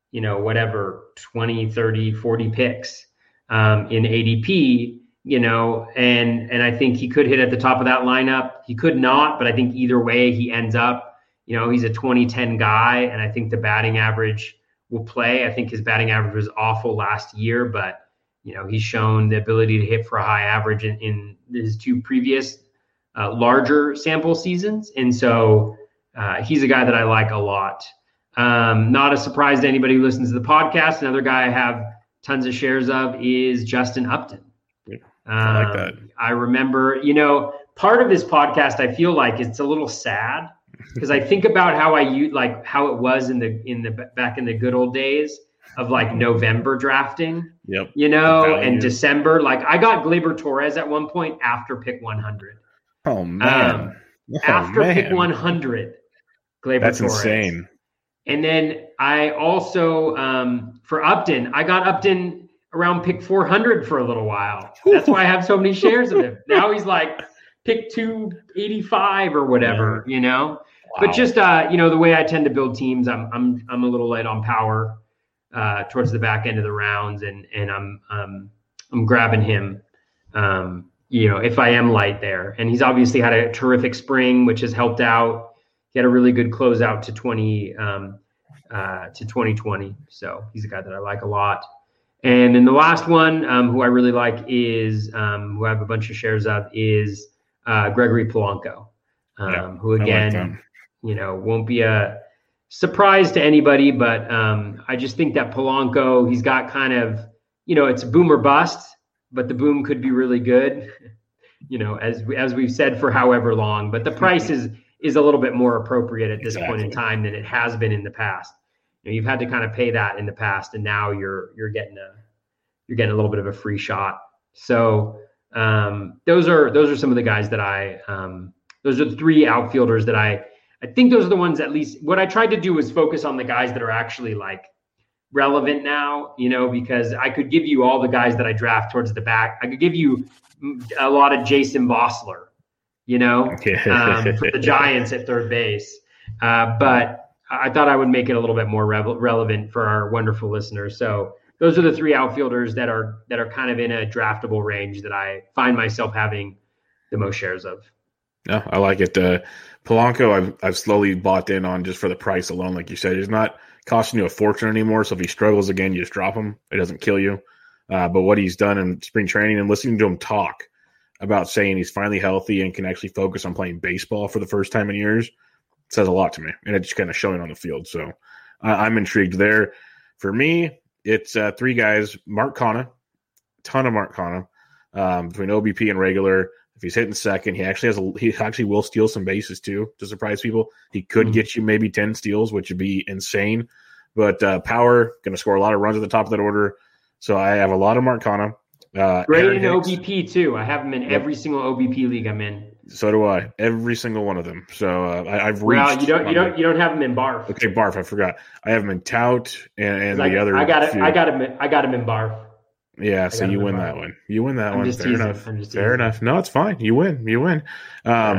20, 30, 40 picks in ADP, and I think he could hit at the top of that lineup. He could not, but I think either way he ends up, he's a 2010 guy, and I think the batting average will play. I think his batting average was awful last year, but he's shown the ability to hit for a high average in his two previous larger sample seasons. And so he's a guy that I like a lot. Not a surprise to anybody who listens to the podcast. Another guy I have tons of shares of is Justin Upton. I like that. I remember, part of this podcast, I feel like it's a little sad because I think about how how it was in the back in the good old days of November drafting, and December. I got Gleyber Torres at one point after pick 100. Oh man! Pick 100, Gleyber That's Torres. Insane. And then I also for Upton, I got Upton around pick 400 for a little while. That's why I have so many shares of him. Now he's pick 285 or whatever, Wow. But just the way I tend to build teams, I'm a little light on power towards the back end of the rounds, and I'm grabbing him. If I am light there, and he's obviously had a terrific spring, which has helped out. He had a really good closeout to 2020, so he's a guy that I like a lot. And then the last one, who I really like is who I have a bunch of shares of is Gregory Polanco, who again, won't be a surprise to anybody, but I just think that Polanco, he's got kind of, it's boom or bust, but the boom could be really good, as we've said for however long, but the price is a little bit more appropriate at this point in time than it has been in the past. You've had to kind of pay that in the past, and now you're getting a little bit of a free shot. So those are some of the guys that those are the three outfielders that I think those are the ones, at least what I tried to do was focus on the guys that are actually relevant now, because I could give you all the guys that I draft towards the back. I could give you a lot of Jason Bossler, for the Giants at third base. But I thought I would make it a little bit more relevant for our wonderful listeners. So those are the three outfielders that are kind of in a draftable range that I find myself having the most shares of. No, I like it. Polanco, I've slowly bought in on just for the price alone. Like you said, he's not costing you a fortune anymore. So if he struggles again, you just drop him. It doesn't kill you. But what he's done in spring training and listening to him talk about saying he's finally healthy and can actually focus on playing baseball for the first time in years says a lot to me. And it's kind of showing on the field. So I'm intrigued there. For me, it's three guys. Mark Canha, ton of Mark Canha, between OBP and regular. If he's hitting second, he actually will steal some bases too, to surprise people. He could get you maybe 10 steals, which would be insane. But power, going to score a lot of runs at the top of that order. So I have a lot of Mark Canha. Great in OBP too. I have him in every single OBP league I'm in. So do I. Every single one of them. So I've reached. Well, you don't have him in Barf. Okay, Barf. I forgot. I have him in Tout and the other. I got him in Barf. Yeah, so you win that one. You win that one. Fair enough. No, it's fine. You win.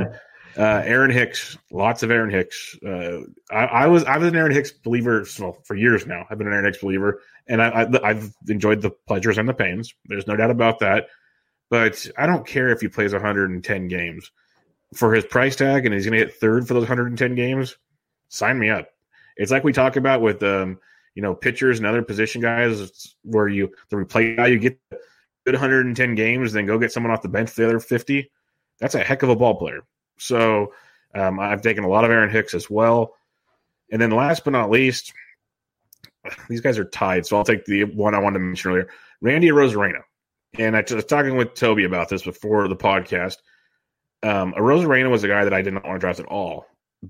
Aaron Hicks, lots of Aaron Hicks. I was an Aaron Hicks believer for years now. I've been an Aaron Hicks believer, and I've enjoyed the pleasures and the pains. There's no doubt about that. But I don't care if he plays 110 games for his price tag, and he's going to hit third for those 110 games. Sign me up. It's like we talk about with pitchers and other position guys, where the replay guy, you get good 110 games, then go get someone off the bench the other 50. That's a heck of a ball player. So I've taken a lot of Aaron Hicks as well. And then last but not least, these guys are tied, so I'll take the one I wanted to mention earlier, Randy Arozarena. And I was talking with Toby about this before the podcast. Arozarena was a guy that I did not want to draft at all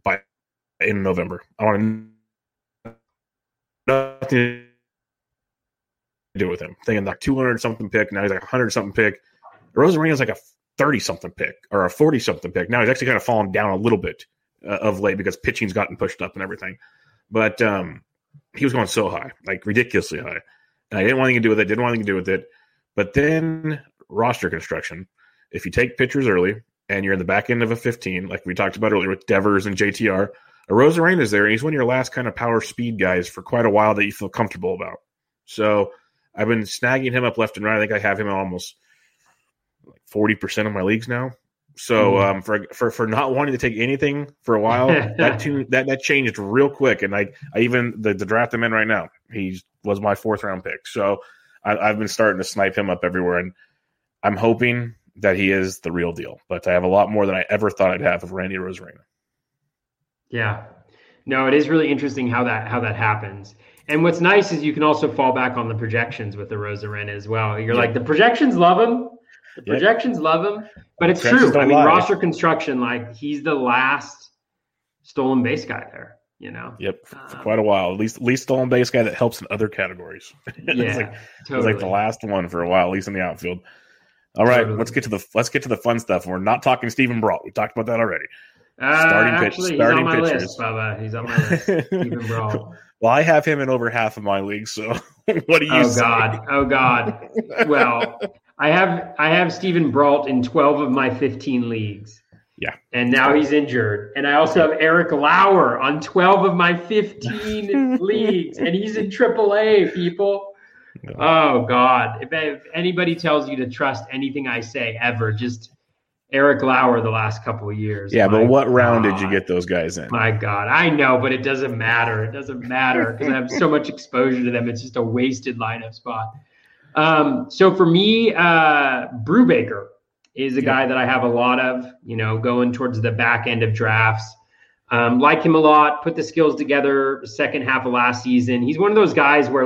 in November. I wanted nothing to do with him. Thinking like 200-something pick, now he's like a 100-something pick. Arozarena's like a 30-something pick or a 40-something pick. Now he's actually kind of fallen down a little bit of late because pitching's gotten pushed up and everything. But he was going so high, like ridiculously high. And I didn't want anything to do with it. But then roster construction. If you take pitchers early and you're in the back end of a 15, like we talked about earlier with Devers and JTR, Arozarena is there, and he's one of your last kind of power speed guys for quite a while that you feel comfortable about. So I've been snagging him up left and right. I think I have him in almost 40% of my leagues now. So for not wanting to take anything for a while, that changed real quick. And I even the draft I'm in right now, he was my 4th round pick. So I've been starting to snipe him up everywhere, and I'm hoping that he is the real deal. But I have a lot more than I ever thought I'd have of Randy Arozarena. Yeah, no, it is really interesting how that happens. And what's nice is you can also fall back on the projections with the Arozarena as well. You're like, the projections love him. The projections love him, but it's true. I mean, roster construction, like he's the last stolen base guy there, you know? Yep, for quite a while. At least stolen base guy that helps in other categories. Yeah, It was like the last one for a while, at least in the outfield. All right, let's get to the fun stuff. We're not talking Steven Brault. We talked about that already. Starting pitchers. He's on my list, Bubba. He's on my list. Steven Brault. Well, I have him in over half of my leagues. So, what do you say? Oh God. Well, I have Steven Brault in 12 of my 15 leagues. Yeah. And now he's injured. And I also have Eric Lauer on 12 of my 15 leagues, and he's in AAA, people. No. Oh God. If anybody tells you to trust anything I say ever, just Eric Lauer the last couple of years. Yeah, but what round did you get those guys in? My God, I know, but it doesn't matter. It doesn't matter because I have so much exposure to them. It's just a wasted lineup spot. So for me, Brubaker is a guy that I have a lot of, going towards the back end of drafts. Like him a lot, put the skills together second half of last season. He's one of those guys where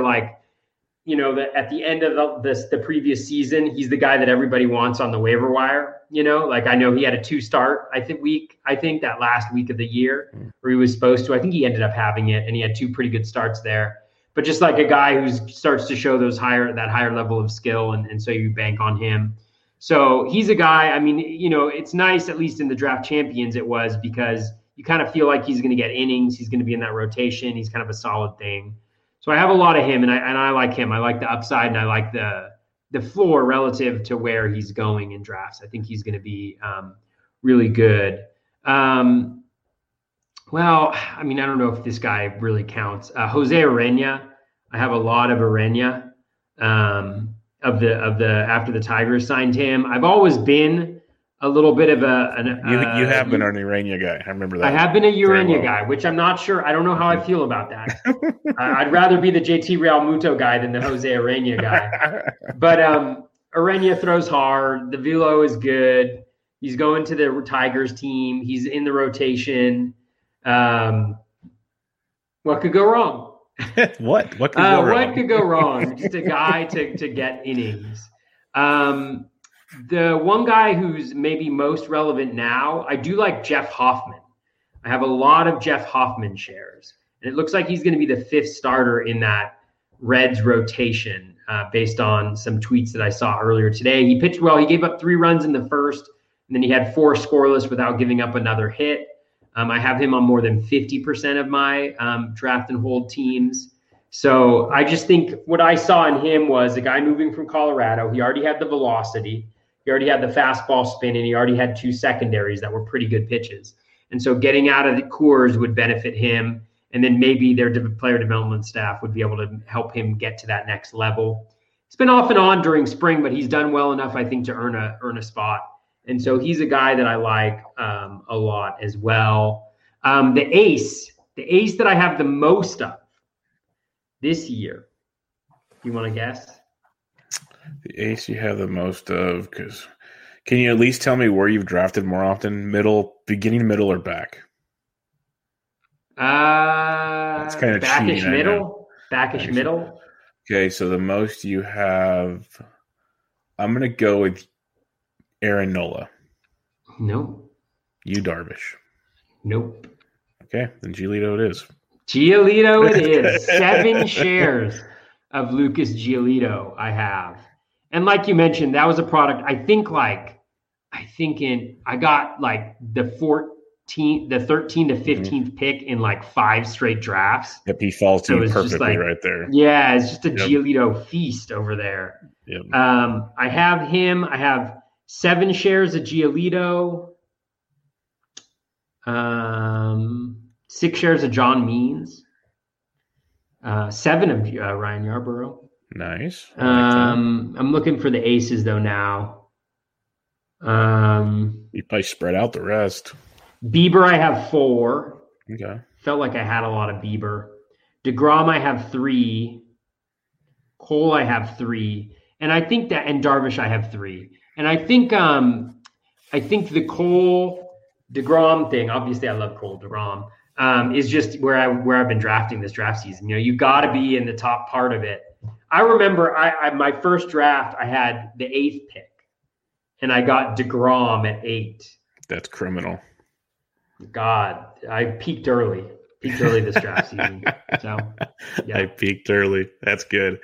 at the end of the previous season, he's the guy that everybody wants on the waiver wire. I know he had a 2-start, I think that last week of the year where he was supposed to. I think he ended up having it, and he had 2 pretty good starts there. But just like a guy who starts to show that higher level of skill, and so you bank on him. So he's a guy, I mean, it's nice, at least in the draft champions it was, because you kind of feel like he's going to get innings. He's going to be in that rotation. He's kind of a solid thing. So I have a lot of him, and I like him. I like the upside, and I like the floor relative to where he's going in drafts. I think he's going to be really good. Well, I mean, I don't know if this guy really counts. Jose Urena. I have a lot of Urena after the Tigers signed him. I've always been a little bit of you have been an Urena guy. I remember that. I have been a Urena guy, which I'm not sure. I don't know how I feel about that. I'd rather be the JT Realmuto guy than the Jose Urena guy. But Urena throws hard. The velo is good. He's going to the Tigers team. He's in the rotation. What could go wrong? What could go wrong? What could go wrong? Just a guy to get innings. The one guy who's maybe most relevant now, I do like Jeff Hoffman. I have a lot of Jeff Hoffman shares, and it looks like he's going to be the 5th starter in that Reds rotation based on some tweets that I saw earlier today. He pitched well. He gave up 3 runs in the first, and then he had 4 scoreless without giving up another hit. I have him on more than 50% of my draft and hold teams. So I just think what I saw in him was a guy moving from Colorado. He already had the velocity. He already had the fastball spin, and he already had 2 secondaries that were pretty good pitches. And so getting out of the Coors would benefit him. And then maybe their player development staff would be able to help him get to that next level. He's been off and on during spring, but he's done well enough, I think, to earn a spot. And so he's a guy that I like a lot as well. The ace that I have the most of this year. You want to guess? The ace you have the most of, because can you at least tell me where you've drafted more often? Beginning, middle, or back? That's kind of backish cheating, middle. Backish middle. Okay, so the most you have, I'm going to go with Aaron Nola. Nope. Yu Darvish. Nope. Okay, then Giolito it is. Giolito it is. 7 shares of Lucas Giolito I have. And like you mentioned, that was a product, I got like the 13th to 15th pick in like 5 straight drafts. Yep, he falls to you perfectly right there. Yeah, it's just a Giolito feast over there. Yep. I have him. I have 7 shares of Giolito. 6 shares of John Means. 7 of Ryan Yarborough. Nice. I'm looking for the aces though now. You probably spread out the rest. Bieber, I have 4. Okay. Felt like I had a lot of Bieber. DeGrom, I have 3. Cole, I have 3. And I think and Darvish, I have 3. And I think the Cole DeGrom thing, obviously I love Cole DeGrom, is just where I've been drafting this draft season. You know, you got to be in the top part of it. I remember my first draft, I had the 8th pick, and I got DeGrom at 8. That's criminal. God, I peaked early this draft season. So, yeah. I peaked early. That's good.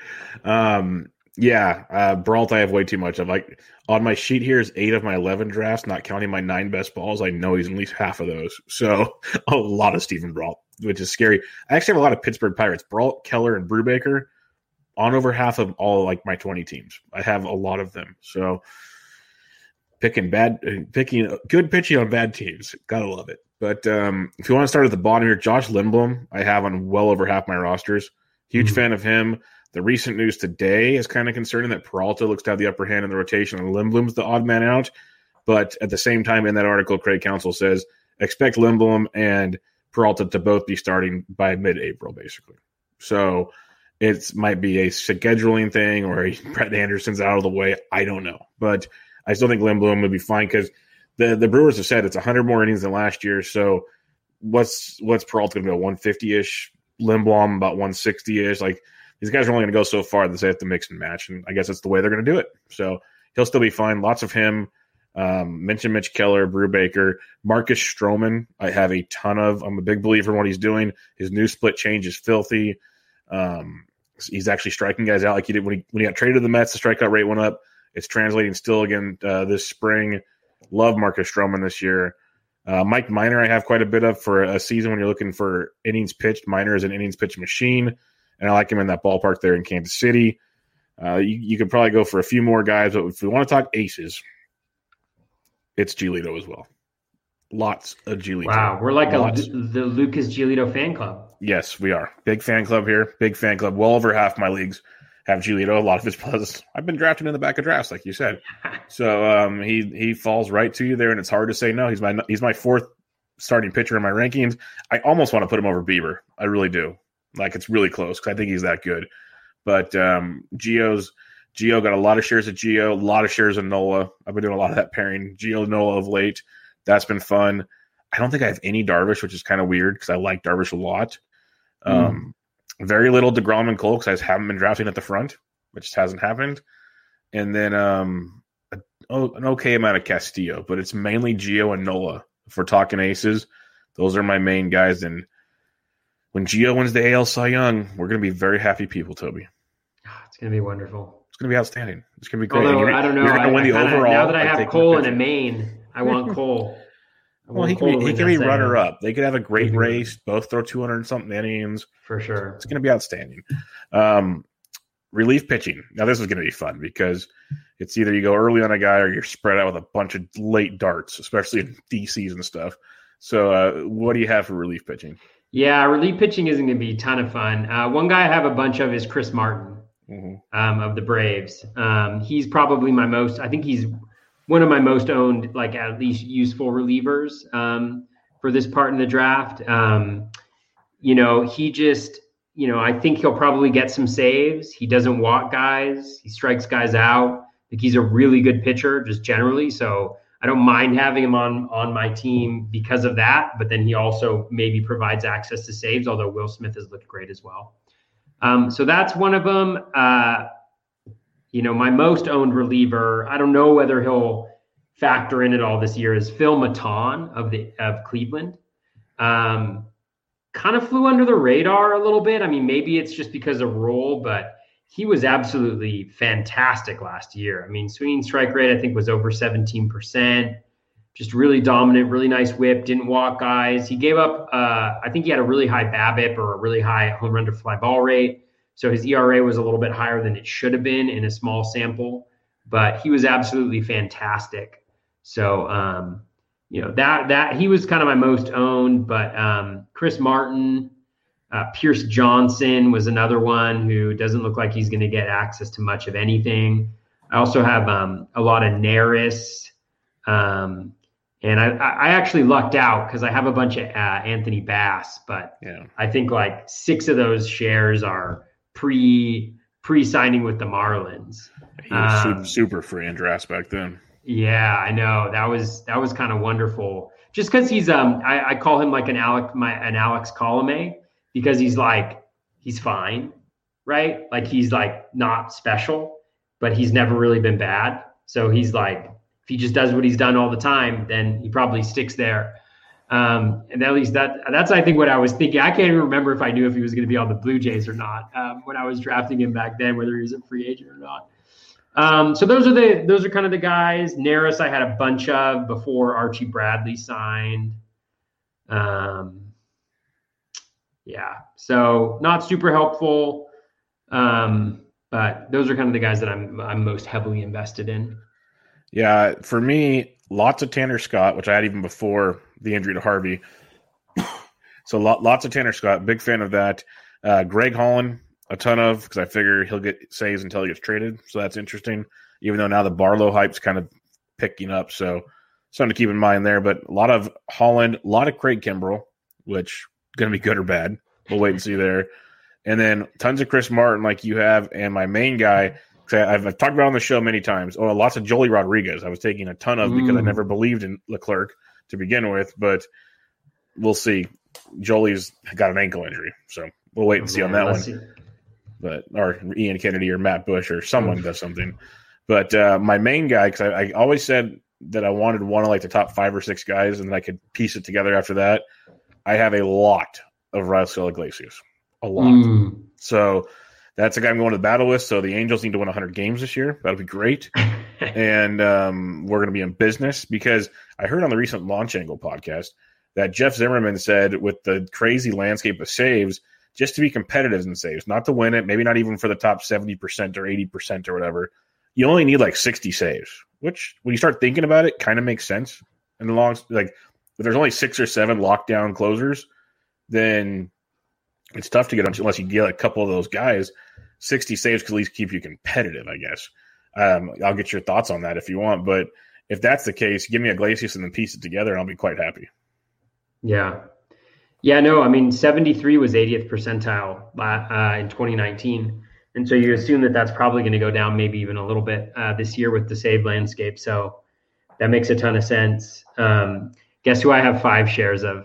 Brault I have way too much of. Like on my sheet here is 8 of my 11 drafts, not counting my 9 best balls. I know he's at least half of those. So a lot of Stephen Brault, which is scary. I actually have a lot of Pittsburgh Pirates, Brault, Keller, and Brubaker on over half of all like my 20 teams. I have a lot of them. So picking good pitching on bad teams. Gotta love it. But if you want to start at the bottom here, Josh Lindblom, I have on well over half my rosters. Huge fan of him. The recent news today is kind of concerning that Peralta looks to have the upper hand in the rotation and Lindblom's the odd man out. But at the same time, in that article, Craig Counsell says, expect Lindblom and Peralta to both be starting by mid-April, basically. So it might be a scheduling thing or Brett Anderson's out of the way. I don't know. But I still think Lindblom would be fine because the Brewers have said it's 100 more innings than last year. So what's Peralta going to be, 150-ish? Lindblom about 160-ish? Like, these guys are only going to go so far that they have to mix and match, and I guess that's the way they're going to do it. So he'll still be fine. Lots of him. Mentioned Mitch Keller, Brubaker, Marcus Stroman. I have a ton of. I'm a big believer in what he's doing. His new split change is filthy. He's actually striking guys out like he did when he got traded to the Mets. The strikeout rate went up. It's translating still again this spring. Love Marcus Stroman this year. Mike Minor I have quite a bit of for a season when you're looking for innings pitched. Minor is an innings pitch machine. And I like him in that ballpark there in Kansas City. You could probably go for a few more guys, but if we want to talk aces, it's Giolito as well. Lots of Giolito. Wow, we're like the Lucas Giolito fan club. Yes, we are. Big fan club here. Big fan club. Well over half my leagues have Giolito. A lot of it's because I've been drafting in the back of drafts, like you said. So he falls right to you there, and it's hard to say no. He's my 4th starting pitcher in my rankings. I almost want to put him over Bieber. I really do. Like, it's really close because I think he's that good. But Gio got a lot of shares of Gio, a lot of shares of Nola. I've been doing a lot of that pairing, Gio-Nola of late. That's been fun. I don't think I have any Darvish, which is kind of weird because I like Darvish a lot. Very little DeGrom and Cole because I just haven't been drafting at the front, which just hasn't happened. And then an okay amount of Castillo, but it's mainly Gio and Nola. If we're talking aces, those are my main guys. And when Gio wins the AL Cy Young, we're going to be very happy people, Toby. It's going to be wonderful. It's going to be outstanding. It's going to be great. Although, I don't know. You're going to win the overall. Now that I have Cole in a main, I want Cole. Well, he can be runner-up. They could have a great race, both throw 200 and something innings. For sure. It's going to be outstanding. relief pitching. Now, this is going to be fun because it's either you go early on a guy or you're spread out with a bunch of late darts, especially in DCs and stuff. So what do you have for relief pitching? Yeah, relief pitching isn't going to be a ton of fun. One guy I have a bunch of is Chris Martin of the Braves. He's probably I think he's one of my most owned, like at least useful relievers for this part in the draft. He just, I think he'll probably get some saves. He doesn't walk guys. He strikes guys out. Like he's a really good pitcher just generally. So I don't mind having him on my team because of that. But then he also maybe provides access to saves, although Will Smith has looked great as well. So that's one of them. My most owned reliever, I don't know whether he'll factor in at all this year, is Phil Maton of Cleveland. Kind of flew under the radar a little bit. I mean, maybe it's just because of role, but he was absolutely fantastic last year. I mean, swinging strike rate, I think, was over 17%. Just really dominant, really nice whip, didn't walk guys. He gave up, I think he had a really high BABIP or a really high home run to fly ball rate. So his ERA was a little bit higher than it should have been in a small sample, but he was absolutely fantastic. So, that he was kind of my most owned, but Chris Martin, Pierce Johnson was another one who doesn't look like he's going to get access to much of anything. I also have a lot of Neris, and I actually lucked out because I have a bunch of Anthony Bass, but I think like 6 of those shares are pre-signing with the Marlins. He was super free draft back then. Yeah, I know. That was kind of wonderful. Just because he's I call him like an Alex Colomé, because he's fine, right? Like he's like not special, but he's never really been bad. So he's like, if he just does what he's done all the time, then he probably sticks there. And at least that's I think what I was thinking. I can't even remember if I knew if he was going to be on the Blue Jays or not when I was drafting him back then, whether he was a free agent or not. So those are kind of the guys. Neris I had a bunch of before Archie Bradley signed. So not super helpful. But those are kind of the guys that I'm most heavily invested in. Yeah, for me, lots of Tanner Scott, which I had even before the injury to Harvey. So lots of Tanner Scott, big fan of that. Greg Holland, a ton of, because I figure he'll get saves until he gets traded. So that's interesting, even though now the Barlow hype's kind of picking up. So something to keep in mind there. But a lot of Holland, a lot of Craig Kimbrell, which going to be good or bad. We'll wait and see there. And then tons of Chris Martin like you have. And my main guy, I've talked about on the show many times, lots of Joely Rodriguez. I was taking a ton of because I never believed in Leclerc to begin with. But we'll see. Joely's got an ankle injury. So we'll wait and see on that one. But or Ian Kennedy or Matt Bush or someone does something. But my main guy, because I always said that I wanted one of like the top 5 or 6 guys, and then I could piece it together after that. I have a lot of Raisel Iglesias. A lot. So that's a guy I'm going to battle with. So the Angels need to win 100 games this year. That'll be great. And we're going to be in business, because I heard on the recent Launch Angle podcast that Jeff Zimmerman said with the crazy landscape of saves, just to be competitive in saves, not to win it, maybe not even for the top 70% or 80% or whatever, you only need like 60 saves, which when you start thinking about it, kind of makes sense. In the long, like if there's only 6 or 7 lockdown closers, then it's tough to get on unless you get a couple of those guys. 60 saves could at least keep you competitive, I guess. I'll get your thoughts on that if you want. But if that's the case, give me Iglesias and then piece it together, and I'll be quite happy. Yeah. Yeah, no, I mean, 73 was 80th percentile in 2019. And so you assume that that's probably going to go down maybe even a little bit this year with the save landscape. So that makes a ton of sense. Guess who I have 5 shares of?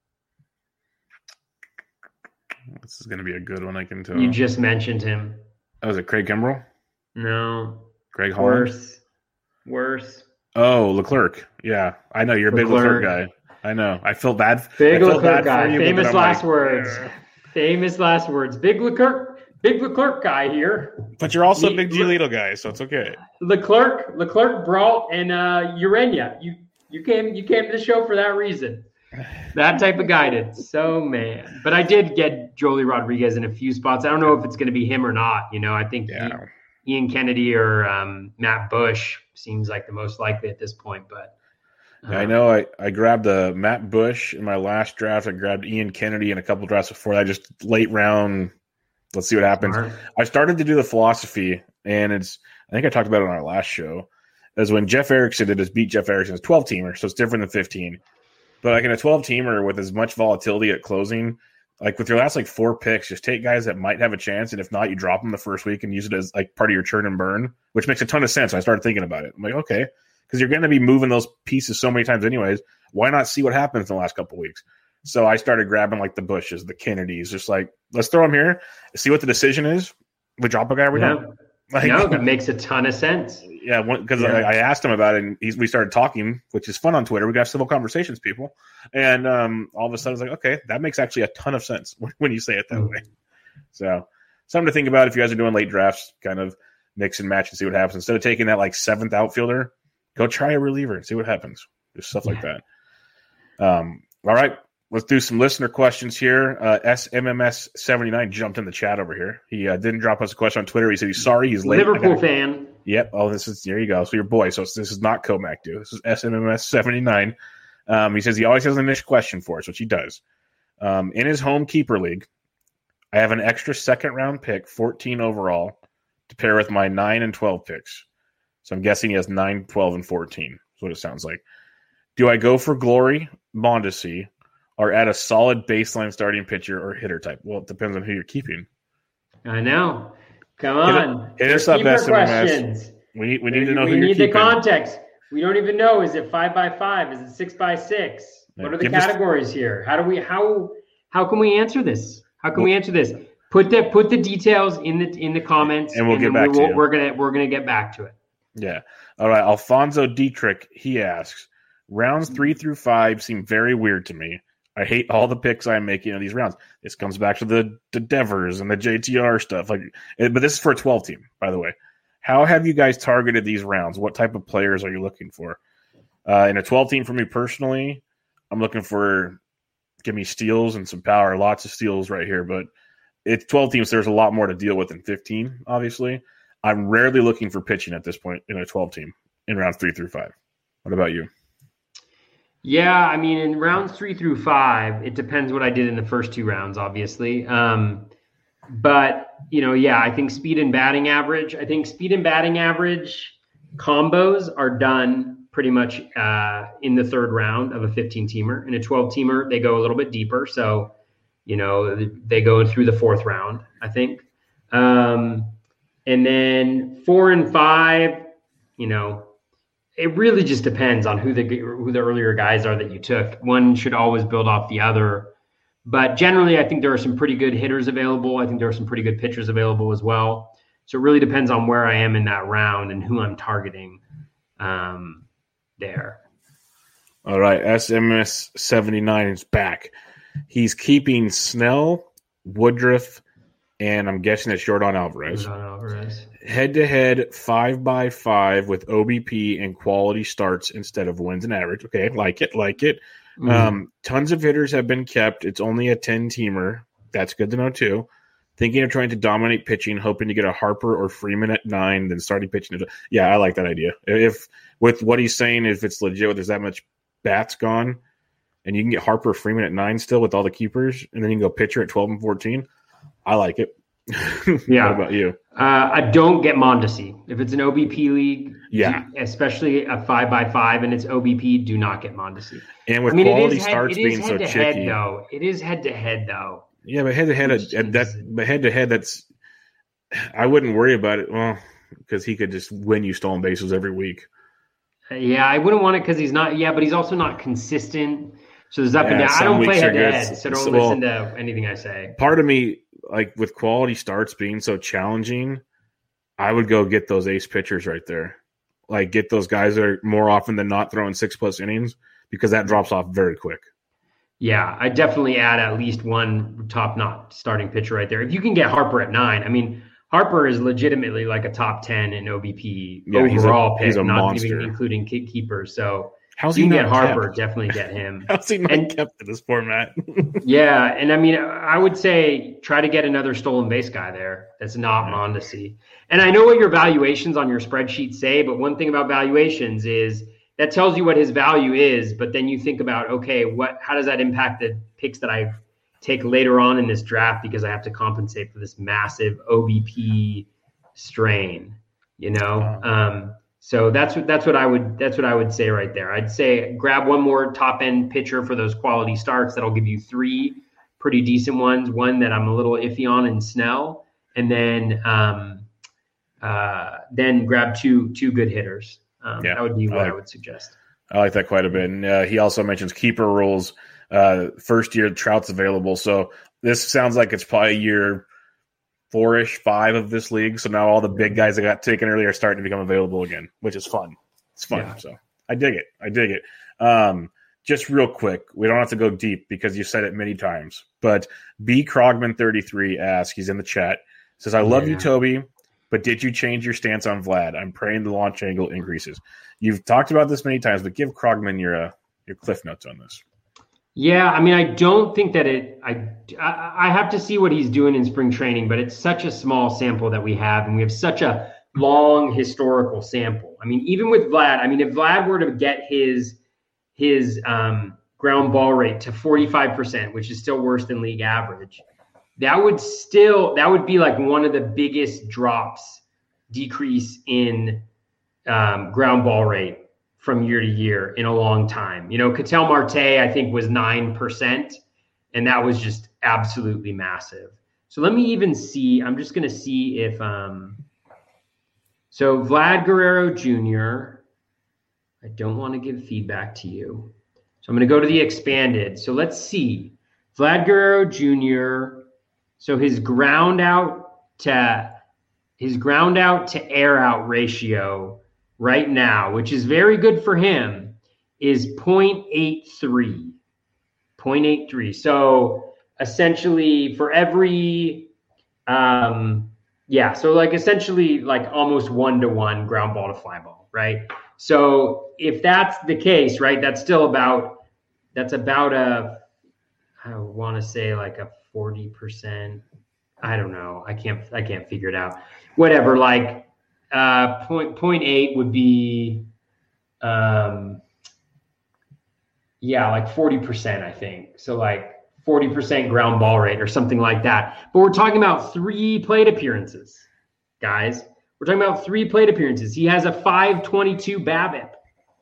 This is going to be a good one, I can tell. You just mentioned him. Oh, is it Craig Kimbrell? No. Greg Holland? Worse. Oh, Leclerc. Yeah, I know. You're a big Leclerc guy. I know. I feel bad. Big Leclerc guy. Famous last words. Famous last words. Big Leclerc guy here. But you're also a big Giolito guy, so it's okay. Leclerc, Brault, and Urania. You came to the show for that reason. That type of guidance. So, man. But I did get Joely Rodriguez in a few spots. I don't know if it's going to be him or not. I think Ian Kennedy or Matt Bush seems like the most likely at this point. But I know I grabbed Matt Bush in my last draft. I grabbed Ian Kennedy in a couple drafts before that, just late round. Let's see what happens. Smart. I started to do the philosophy, and I think I talked about it on our last show, is when Jeff Erickson did his beat Jeff Erickson's 12-teamer, so it's different than 15. But like in a 12-teamer with as much volatility at closing, like with your last like 4 picks, just take guys that might have a chance, and if not, you drop them the first week and use it as like part of your churn and burn, which makes a ton of sense. I started thinking about it. I'm like, okay, because you're going to be moving those pieces so many times anyways. Why not see what happens in the last couple of weeks? So I started grabbing like the Bushes, the Kennedys, just like, let's throw them here, see what the decision is. We drop a guy or we don't. Like, no, that makes a ton of sense. Yeah, because I asked him about it, and we started talking, which is fun on Twitter. We got civil conversations, people. And all of a sudden, I was like, okay, that makes actually a ton of sense when you say it that way. So something to think about if you guys are doing late drafts, kind of mix and match and see what happens. Instead of taking that like 7th outfielder, go try a reliever and see what happens. Just stuff like that. All right. Let's do some listener questions here. SMMS79 jumped in the chat over here. He didn't drop us a question on Twitter. He said he's sorry. He's late. Liverpool fan. Yep. Oh, there you go. So your boy. So this is not Comac, dude. This is SMMS79. He says he always has an initial question for us, which he does. In his home keeper league, I have an extra 2nd-round pick, 14 overall, to pair with my 9 and 12 picks. So I'm guessing he has 9, 12, and 14. That's what it sounds like. Do I go for Glory, Mondesi, or add a solid baseline starting pitcher or hitter type? Well, it depends on who you're keeping. I know. Come on. Hit us up, SMMS. We need to know who you're keeping. We need the context. We don't even know. Is it 5x5? Is it 6x6? What are the categories here? How can we answer this? How can we answer this? Put the details in the comments, and we'll get back to you. We're gonna get back to it. Yeah. All right. Alfonso Dietrich, he asks, rounds 3 through 5 seem very weird to me. I hate all the picks I'm making in these rounds. This comes back to the Devers and the JTR stuff. But this is for a 12-team, by the way. How have you guys targeted these rounds? What type of players are you looking for? In a 12-team for me personally, I'm looking for give me steals and some power. Lots of steals right here. But it's 12 teams. So there's a lot more to deal with than 15, obviously. I'm rarely looking for pitching at this point in a 12-team in rounds 3 through 5. What about you? Yeah, I mean, in rounds 3 through 5, it depends what I did in the first 2 rounds, obviously. But, I think speed and batting average. I think speed and batting average combos are done pretty much in the 3rd round of a 15-teamer. In a 12-teamer, they go a little bit deeper. So, they go through the 4th round, I think. And then 4 and 5, it really just depends on who the earlier guys are that you took. One should always build off the other. But generally, I think there are some pretty good hitters available. I think there are some pretty good pitchers available as well. So it really depends on where I am in that round and who I'm targeting there. All right. SMS79 is back. He's keeping Snell, Woodruff, and I'm guessing it's Jordan Alvarez. Head-to-head 5x5 with OBP and quality starts instead of wins and average. Okay, like it. Mm-hmm. Tons of hitters have been kept. It's only a 10-teamer. That's good to know, too. Thinking of trying to dominate pitching, hoping to get a Harper or Freeman at 9, then starting pitching. Yeah, I like that idea. If with what he's saying, if it's legit, there's that much bats gone, and you can get Harper or Freeman at 9 still with all the keepers, and then you can go pitcher at 12 and 14, I like it. Yeah. What about you? I don't get Mondesi. If it's an OBP league, yeah, especially a 5x5 and it's OBP, do not get Mondesi. And with quality starts being so tricky, it is head-to-head though. Yeah, but head-to-head, that's I wouldn't worry about it. Well, because he could just win you stolen bases every week. Yeah, I wouldn't want it because he's not. Yeah, but he's also not consistent. So there's up and down. I don't play head-to-head, so don't listen to anything I say. Part of me, like with quality starts being so challenging, I would go get those ace pitchers right there. Like get those guys that are more often than not throwing 6+ innings because that drops off very quick. Yeah, I definitely add at least one top-notch starting pitcher right there. If you can get Harper at 9, I mean, Harper is legitimately like a top 10 in OBP overall pick, he's a not monster. even including keepers. So How's you he can not get Harper, kept? definitely get him. How's he not kept in this format? Yeah, and I mean, I would say try to get another stolen base guy there that's not Mondesi. And I know what your valuations on your spreadsheet say, but one thing about valuations is that tells you what his value is, but then you think about, okay, how does that impact the picks that I take later on in this draft because I have to compensate for this massive OBP strain, you know? So that's what I would say right there. I'd say grab one more top end pitcher for those quality starts. That'll give you 3 pretty decent ones. One that I'm a little iffy on in Snell, and then grab two good hitters. That would be what I would suggest. I like that quite a bit. And he also mentions keeper rules. First year Trout's available, so this sounds like it's probably year 4-ish, 5 of this league. So now all the big guys that got taken early are starting to become available again, which is fun. It's fun. Yeah. So I dig it. Just real quick, we don't have to go deep because you said it many times, but B Krogman 33 asks, he's in the chat, says, I love you, Toby, but did you change your stance on Vlad? I'm praying the launch angle increases. You've talked about this many times, but give Krogman your cliff notes on this. Yeah, I mean, I don't think that I have to see what he's doing in spring training, but it's such a small sample that we have, and we have such a long historical sample. I mean, even with Vlad, I mean, if Vlad were to get his ground ball rate to 45%, which is still worse than league average, that would be like one of the biggest decrease in ground ball rate from year to year in a long time. You know, Ketel Marte, I think, was 9%, and that was just absolutely massive. So let me even see. I'm just going to see if so Vlad Guerrero Jr., I don't want to give feedback to you. So I'm going to go to the expanded. So let's see. Vlad Guerrero Jr., so his ground out to air out ratio right now, which is very good for him, is 0.83. 0.83. So essentially for every, so like essentially like almost 1-to-1 ground ball to fly ball, right? So if that's the case, right, that's about I want to say like a 40%. I don't know. I can't figure it out. Whatever, like 0.8 would be like 40%, I think. So like 40% ground ball rate or something like that. But we're talking about 3 plate appearances, guys. We're talking about 3 plate appearances. He has a 522 BABIP.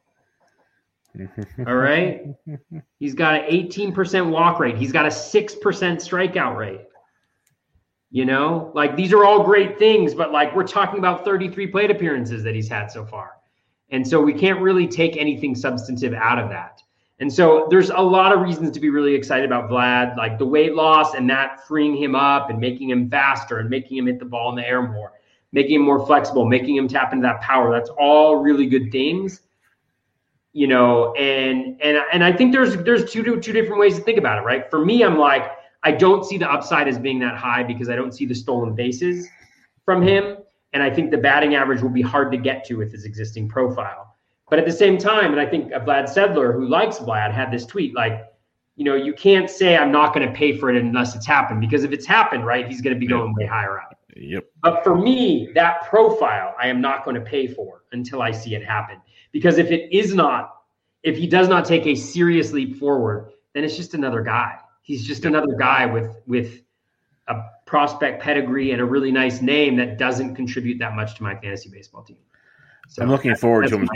All right. He's got an 18% walk rate. He's got a 6% strikeout rate. You know, like these are all great things, but like we're talking about 33 plate appearances that he's had so far. And so we can't really take anything substantive out of that. And so there's a lot of reasons to be really excited about Vlad, like the weight loss and that freeing him up and making him faster and making him hit the ball in the air more, making him more flexible, making him tap into that power. That's all really good things, you know, and I think there's two different ways to think about it, right? For me, I'm like, I don't see the upside as being that high because I don't see the stolen bases from him. And I think the batting average will be hard to get to with his existing profile. But at the same time, and I think Vlad Sedler, who likes Vlad, had this tweet, like, you know, you can't say I'm not going to pay for it unless it's happened, because if it's happened, right, he's going to be going way higher up. Yep. But for me, that profile, I am not going to pay for until I see it happen. Because if he does not take a serious leap forward, then it's just another guy. He's just another guy with a prospect pedigree and a really nice name that doesn't contribute that much to my fantasy baseball team. So I'm looking forward to him.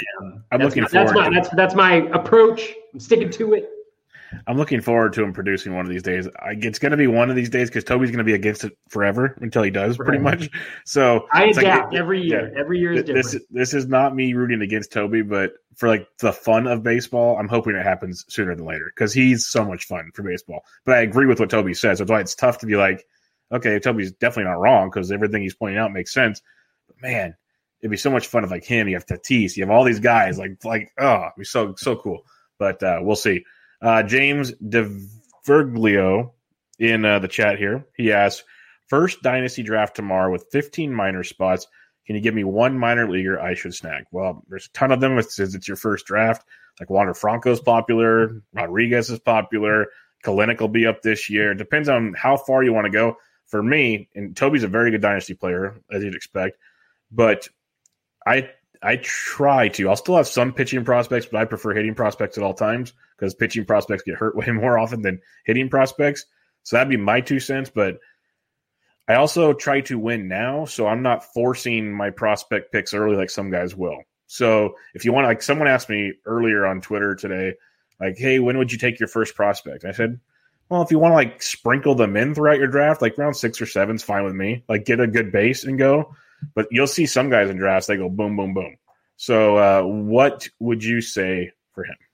That's my approach. I'm sticking to it. I'm looking forward to him producing one of these days. It's going to be one of these days because Toby's going to be against it forever until he does, pretty much. So I adapt every year. Yeah, every year is different. This is not me rooting against Toby, but for like the fun of baseball, I'm hoping it happens sooner than later because he's so much fun for baseball. But I agree with what Toby says. That's why it's tough to be like, okay, Toby's definitely not wrong because everything he's pointing out makes sense. But man, it'd be so much fun if like him, you have Tatis, you have all these guys like it'd be so cool. But we'll see. James DeVerglio in the chat here. He asks, first dynasty draft tomorrow with 15 minor spots. Can you give me one minor leaguer I should snag? Well, there's a ton of them. It says it's your first draft. Like Wander Franco's popular, Rodriguez is popular, Kalinick will be up this year. It depends on how far you want to go. For me, and Toby's a very good dynasty player, as you'd expect, but I try to. I'll still have some pitching prospects, but I prefer hitting prospects at all times because pitching prospects get hurt way more often than hitting prospects. So that'd be my 2 cents, but I also try to win now, so I'm not forcing my prospect picks early like some guys will. So if you want, like someone asked me earlier on Twitter today, like, hey, when would you take your first prospect? I said, well, if you want to like sprinkle them in throughout your draft, like round 6 or 7 is fine with me. Like get a good base and go. But you'll see some guys in drafts, they go boom, boom, boom. So what would you say for him?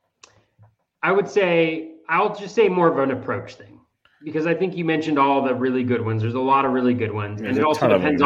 I would say, I'll just say more of an approach thing. Because I think you mentioned all the really good ones. There's a lot of really good ones. And it also depends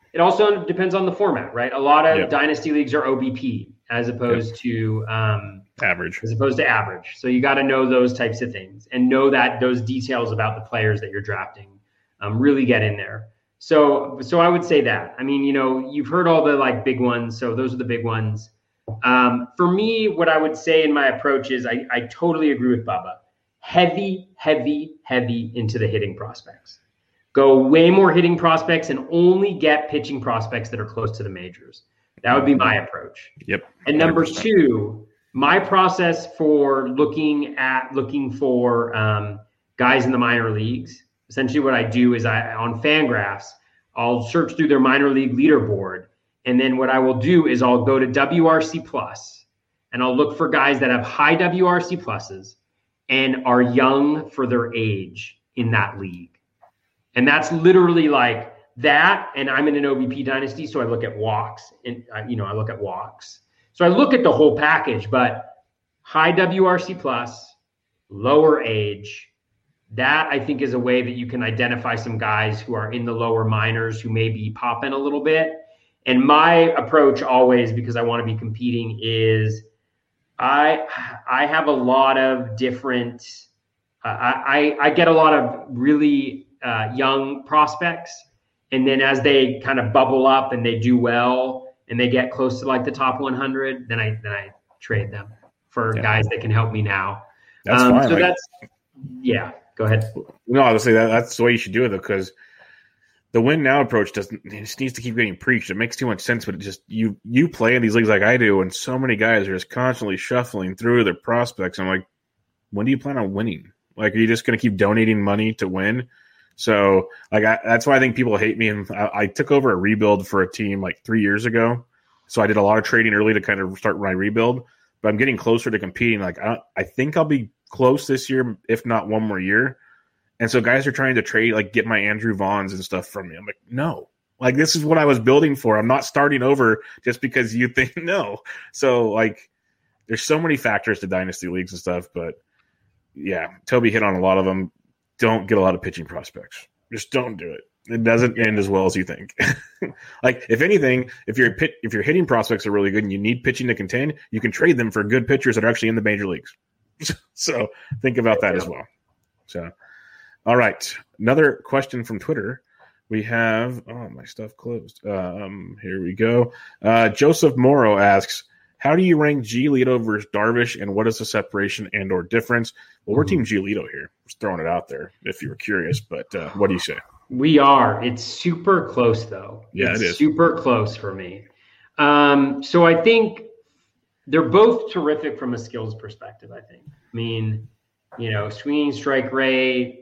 on the format, right? A lot of dynasty leagues are OBP as opposed to average. So you got to know those types of things and know that those details about the players that you're drafting really get in there. So I would say that. I mean, you've heard all the like big ones. So those are the big ones. For me, what I would say in my approach is I totally agree with Bubba. Heavy into the hitting prospects. Go way more hitting prospects and only get pitching prospects that are close to the majors. That would be my approach. Yep. And number 2, my process for looking for guys in the minor leagues. Essentially, what I do is on Fangraphs, I'll search through their minor league leaderboard, and then what I will do is I'll go to WRC Plus, and I'll look for guys that have high WRC pluses and are young for their age in that league. And that's literally like that. And I'm in an OBP dynasty, so I look at walks and, I look at walks. So I look at the whole package, but high WRC plus, lower age, that I think is a way that you can identify some guys who are in the lower minors who may be popping a little bit. And my approach always, because I want to be competing, is I have a lot of different, I get a lot of really young prospects. And then as they kind of bubble up and they do well and they get close to like the top 100, then I trade them for guys that can help me now. That's fine. So go ahead. No, I would say that's the way you should do it, though, because the win now approach just needs to keep getting preached. It makes too much sense, but it just you play in these leagues like I do, and so many guys are just constantly shuffling through their prospects. I'm like, when do you plan on winning? Like, are you just going to keep donating money to win? So, like, that's why I think people hate me. And I took over a rebuild for a team like 3 years ago, so I did a lot of trading early to kind of start my rebuild. But I'm getting closer to competing. Like, I think I'll be close this year, if not one more year. And so guys are trying to trade, like get my Andrew Vaughns and stuff from me. I'm like, no, like this is what I was building for. I'm not starting over just because you think no. So like there's so many factors to dynasty leagues and stuff. But yeah, Toby hit on a lot of them. Don't get a lot of pitching prospects. Just don't do it. It doesn't end as well as you think. Like if anything, if your hitting prospects are really good and you need pitching to contend, you can trade them for good pitchers that are actually in the major leagues. So think about that as well. So. All right. Another question from Twitter. We have, my stuff closed. Here we go. Joseph Morrow asks, how do you rank Giolito versus Darvish, and what is the separation and or difference? Well, we're Team Giolito here. Just throwing it out there if you were curious, but what do you say? We are. It's super close, though. Yeah, it is. Super close for me. So I think they're both terrific from a skills perspective, I think. I mean, swinging strike rate,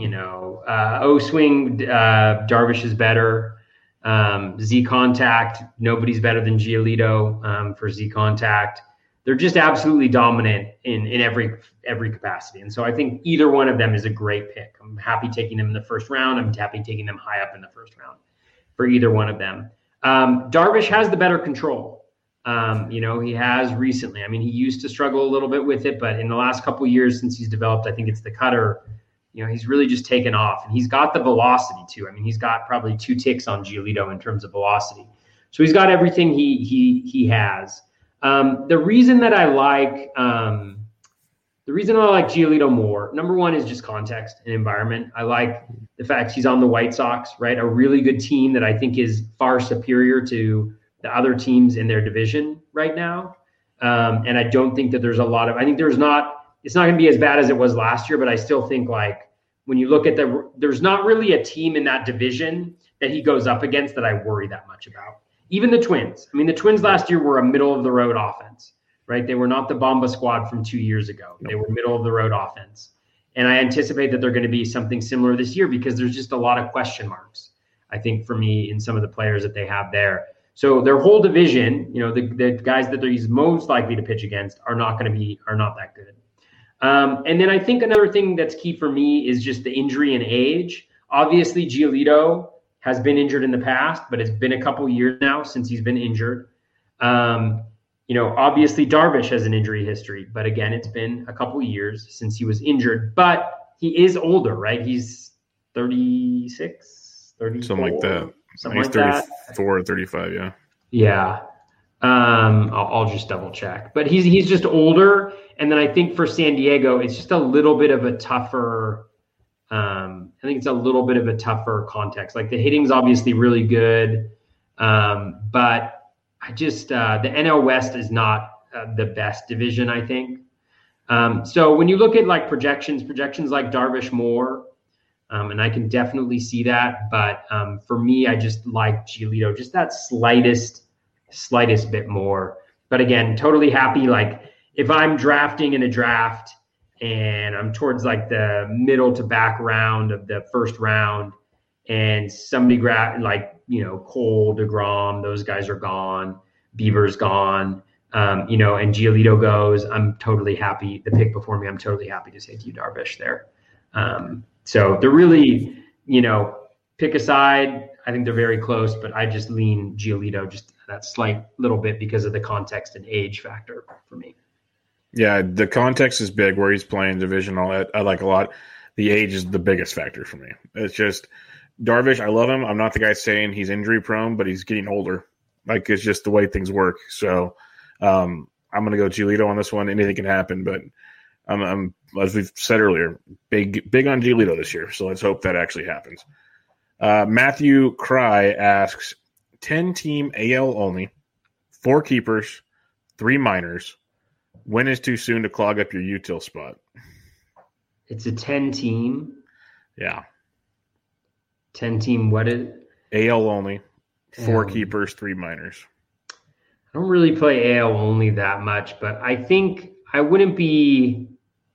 O-swing, Darvish is better. Z contact, nobody's better than Giolito for Z contact. They're just absolutely dominant in every capacity. And so I think either one of them is a great pick. I'm happy taking them in the first round. I'm happy taking them high up in the first round for either one of them. Darvish has the better control. He has recently. I mean, he used to struggle a little bit with it, but in the last couple of years since he's developed, I think it's the cutter. He's really just taken off, and he's got the velocity too. I mean, he's got probably 2 ticks on Giolito in terms of velocity. So he's got everything he has. The reason I like Giolito more, number one, is just context and environment. I like the fact he's on the White Sox, right? A really good team that I think is far superior to the other teams in their division right now. And I don't think that there's a lot of, I think it's not going to be as bad as it was last year, but I still think like when you look at there's not really a team in that division that he goes up against that I worry that much about. Even the Twins. I mean, the Twins last year were a middle of the road offense, right? They were not the Bomba squad from 2 years ago. They were middle of the road offense. And I anticipate that they're going to be something similar this year because there's just a lot of question marks, I think, for me in some of the players that they have there. So their whole division, the guys that he's most likely to pitch against are not that good. And then I think another thing that's key for me is just the injury and age. Obviously, Giolito has been injured in the past, but it's been a couple years now since he's been injured. Obviously Darvish has an injury history, but again, it's been a couple years since he was injured, but he is older, right? He's 36, 34. Something like that. Something he's like 34 or 35, yeah. Yeah. I'll just double check, but he's just older. And then I think for San Diego, it's just a little bit of a tougher, I think it's a little bit of a tougher context. Like the hitting's obviously really good. But I just, the NL West is not the best division, I think. So when you look at like projections like Darvish more, and I can definitely see that. But for me, I just like Giolito, just that slightest bit more. But again, totally happy. Like if I'm drafting in a draft and I'm towards like the middle to back round of the first round and somebody Cole, DeGrom, those guys are gone, Bieber's gone, and Giolito goes, I'm totally happy. The pick before me, I'm totally happy to take you Darvish there. So they're really, pick a side. I think they're very close, but I just lean Giolito just that slight little bit because of the context and age factor for me. Yeah, the context is big where he's playing divisional. I like a lot. The age is the biggest factor for me. It's just Darvish, I love him. I'm not the guy saying he's injury prone, but he's getting older. Like it's just the way things work. So I'm going to go Giolito on this one. Anything can happen, but I'm as we've said earlier, big on Giolito this year. So let's hope that actually happens. Matthew Cry asks, 10-team AL only, 4 keepers, 3 minors. When is too soon to clog up your util spot? It's a 10-team. Yeah. 10-team, what is it? AL only, 4 keepers, 3 minors. I don't really play AL only that much, but I think I wouldn't be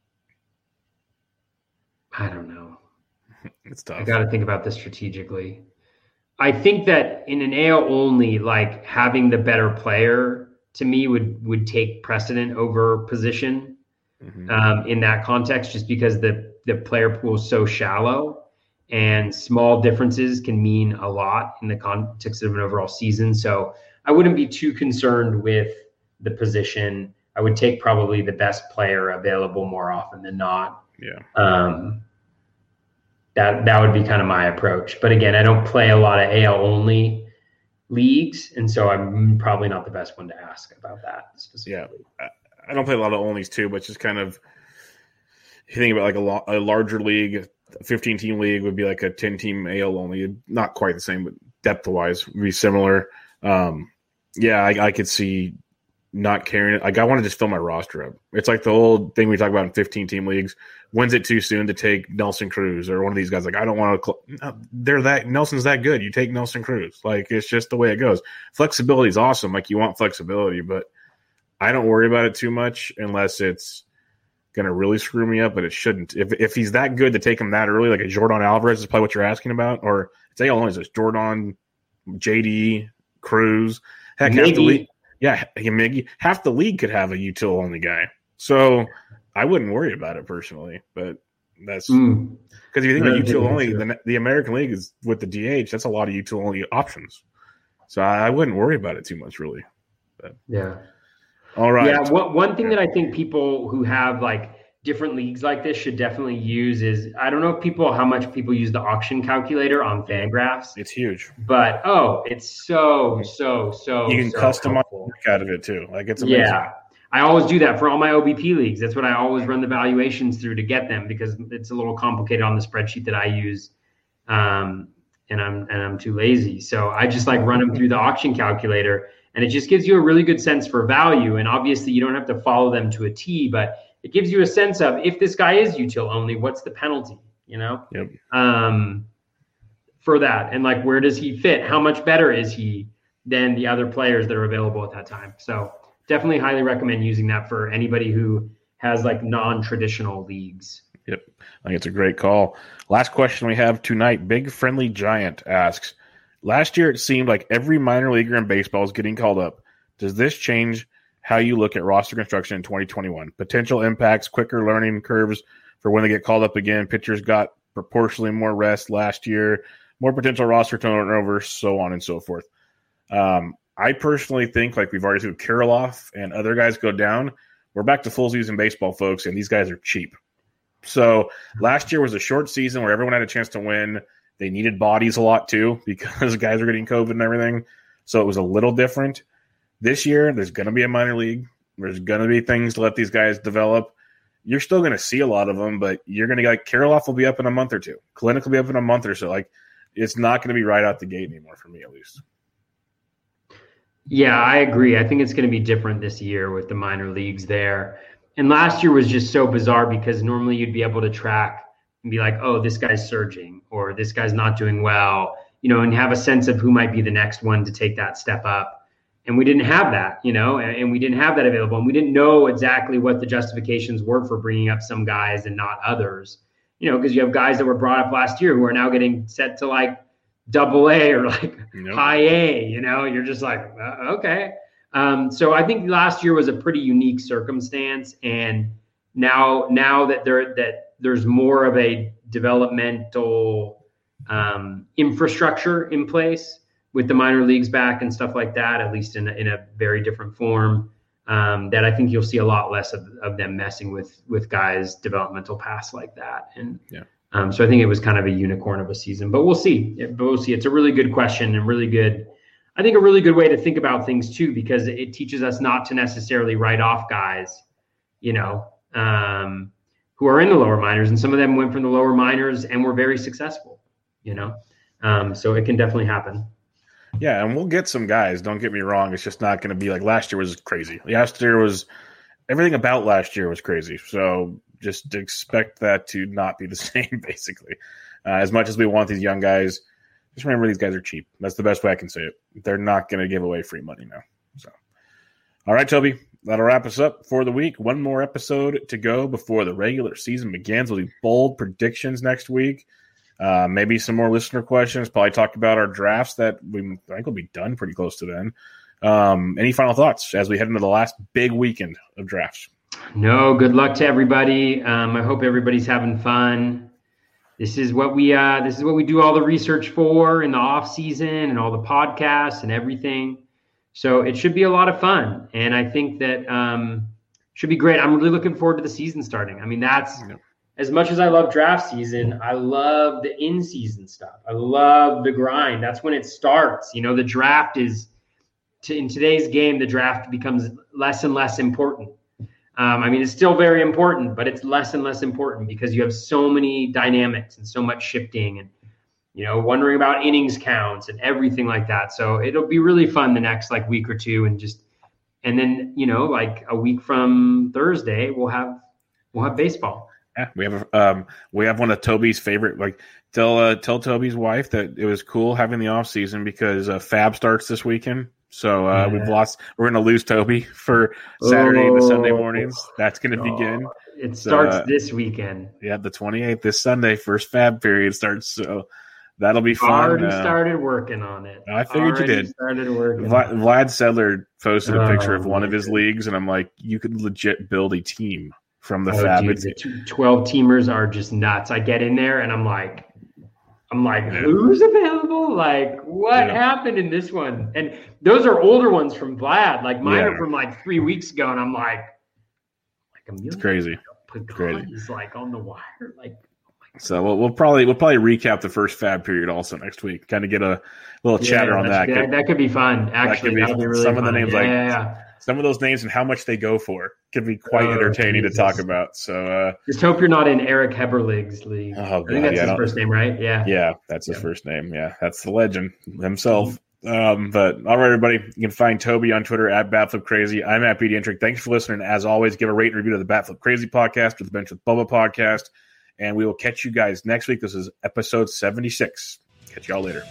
– I don't know. It's tough. I got to think about this strategically. I think that in an AL only, like having the better player to me would take precedent over position in that context, just because the player pool is so shallow and small differences can mean a lot in the context of an overall season. So I wouldn't be too concerned with the position. I would take probably the best player available more often than not. Yeah. That would be kind of my approach. But again, I don't play a lot of AL only leagues, and so I'm probably not the best one to ask about that specifically. Yeah, I don't play a lot of onlys too, but just kind of you think about like a larger league, a 15-team league would be like a 10-team AL only. Not quite the same, but depth-wise would be similar. I could see not carrying it. Like I want to just fill my roster up. It's like the old thing we talk about in 15-team leagues. When's it too soon to take Nelson Cruz or one of these guys? Like I don't want to. Nelson's that good. You take Nelson Cruz. Like it's just the way it goes. Flexibility is awesome. Like you want flexibility, but I don't worry about it too much unless it's going to really screw me up. But it shouldn't. If he's that good to take him that early, like a Jordan Alvarez is probably what you're asking about, or it's AL only. It's Jordan, JD, Cruz. Heck, half the league. Yeah, Miggy. Half the league could have a util only guy. So I wouldn't worry about it personally, but that's because if you think about util only, the American League is with the DH. That's a lot of util only options. So I wouldn't worry about it too much, really. But, yeah. All right. Yeah. One thing that I think people who have like different leagues like this should definitely use is, I don't know how much people use the auction calculator on Fangraphs. It's huge. But it's so you can customize out of it too. Like it's amazing. Yeah. I always do that for all my OBP leagues. That's what I always run the valuations through to get them, because it's a little complicated on the spreadsheet that I use. And I'm too lazy. So I just like run them through the auction calculator, And it just gives you a really good sense for value. And obviously you don't have to follow them to a T, but it gives you a sense of, if this guy is util only, what's the penalty, Yep. For that. And like, where does he fit? How much better is he than the other players that are available at that time? So definitely highly recommend using that for anybody who has like non-traditional leagues. Yep. I think it's a great call. Last question we have tonight. Big Friendly Giant asks, last year it seemed like every minor leaguer in baseball is getting called up. Does this change how you look at roster construction in 2021? Potential impacts, quicker learning curves for when they get called up again. Pitchers got proportionally more rest last year, more potential roster turnover, so on and so forth. I personally think, like we've already seen Kirilloff and other guys go down, we're back to full season baseball, folks, and these guys are cheap. So last year was a short season where everyone had a chance to win. They needed bodies a lot too because guys were getting COVID and everything. So it was a little different. This year, there's going to be a minor league. There's going to be things to let these guys develop. You're still going to see a lot of them, but you're going to like Kirilloff will be up in a month or two. Clinic will be up in a month or so. Like, it's not going to be right out the gate anymore for me, at least. Yeah, I agree. I think it's going to be different this year with the minor leagues there. And last year was just so bizarre because normally you'd be able to track and be like, oh, this guy's surging or this guy's not doing well, and have a sense of who might be the next one to take that step up. And we didn't have that, and we didn't have that available. And we didn't know exactly what the justifications were for bringing up some guys and not others, because you have guys that were brought up last year who are now getting set to like AA or like high A, you're just like, okay. So I think last year was a pretty unique circumstance. And now that there's more of a developmental infrastructure in place with the minor leagues back and stuff like that, at least in a very different form, that I think you'll see a lot less of them messing with guys' developmental paths like that. And so I think it was kind of a unicorn of a season, but we'll see. It's a really good question and really good, I think a really good way to think about things too, because it teaches us not to necessarily write off guys, who are in the lower minors, and some of them went from the lower minors and were very successful, so it can definitely happen. Yeah, and we'll get some guys. Don't get me wrong. It's just not going to be like last year was crazy. Everything about last year was crazy. So just expect that to not be the same, basically. As much as we want these young guys, just remember these guys are cheap. That's the best way I can say it. They're not going to give away free money now. So, all right, Toby, that'll wrap us up for the week. One more episode to go before the regular season begins. We'll do bold predictions next week. Maybe some more listener questions. Probably talk about our drafts that I think will be done pretty close to then. Any final thoughts as we head into the last big weekend of drafts? No, good luck to everybody. I hope everybody's having fun. This is what we do all the research for in the off season and all the podcasts and everything. So it should be a lot of fun. And I think that should be great. I'm really looking forward to the season starting. I mean, that's as much as I love draft season, I love the in-season stuff. I love the grind. That's when it starts. The draft is in today's game, the draft becomes less and less important. It's still very important, but it's less and less important because you have so many dynamics and so much shifting and, wondering about innings counts and everything like that. So it'll be really fun the next week or two and then, a week from Thursday, we'll have baseball. Yeah, we have one of Toby's favorite. Tell Toby's wife that it was cool having the off season because Fab starts this weekend. So we're going to lose Toby for Saturday to Sunday mornings. That's going to begin. It starts this weekend. Yeah, the 28th, this Sunday, first Fab period starts. So that'll be fun. Already started working on it. I figured you did. Started working. Vlad Sedler posted a picture of one of his leagues, and I'm like, you could legit build a team from the Fab. Dude, the 12 teamers are just nuts. I get in there and I'm like, who's available? What happened in this one? And those are older ones from Vlad. Mine are from 3 weeks ago, and I'm like a million. It's crazy. He's on the wire. So we'll probably recap the first Fab period also next week. Kind of get a little chatter on that. That could be fun. Actually, that'd be really some fun. of the names some of those names and how much they go for could be quite entertaining to talk about. So just hope you're not in Eric Heberlig's league. Oh, God, I think that's his first name, right? Yeah. Yeah, that's his first name. Yeah, that's the legend himself. But all right, everybody, you can find Toby on Twitter at BatFlipCrazy. I'm at BDentric. Thanks for listening. As always, give a rate and review to the Bat Flip Crazy podcast or the Bench with Bubba podcast. And we will catch you guys next week. This is episode 76. Catch y'all later.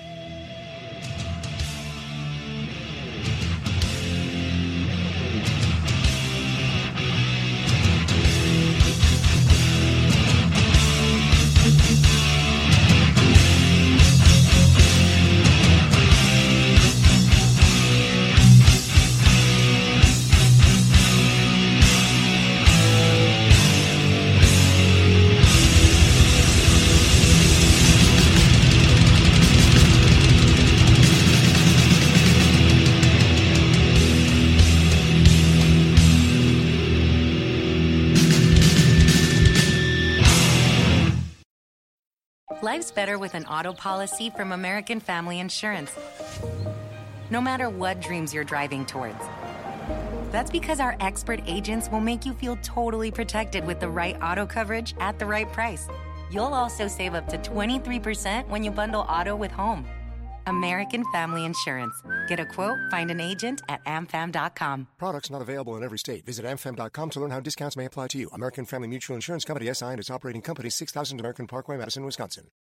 Life's better with an auto policy from American Family Insurance. No matter what dreams you're driving towards. That's because our expert agents will make you feel totally protected with the right auto coverage at the right price. You'll also save up to 23% when you bundle auto with home. American Family Insurance. Get a quote, find an agent at amfam.com. Products not available in every state. Visit amfam.com to learn how discounts may apply to you. American Family Mutual Insurance Company, SI and its operating company, 6000 American Parkway, Madison, Wisconsin.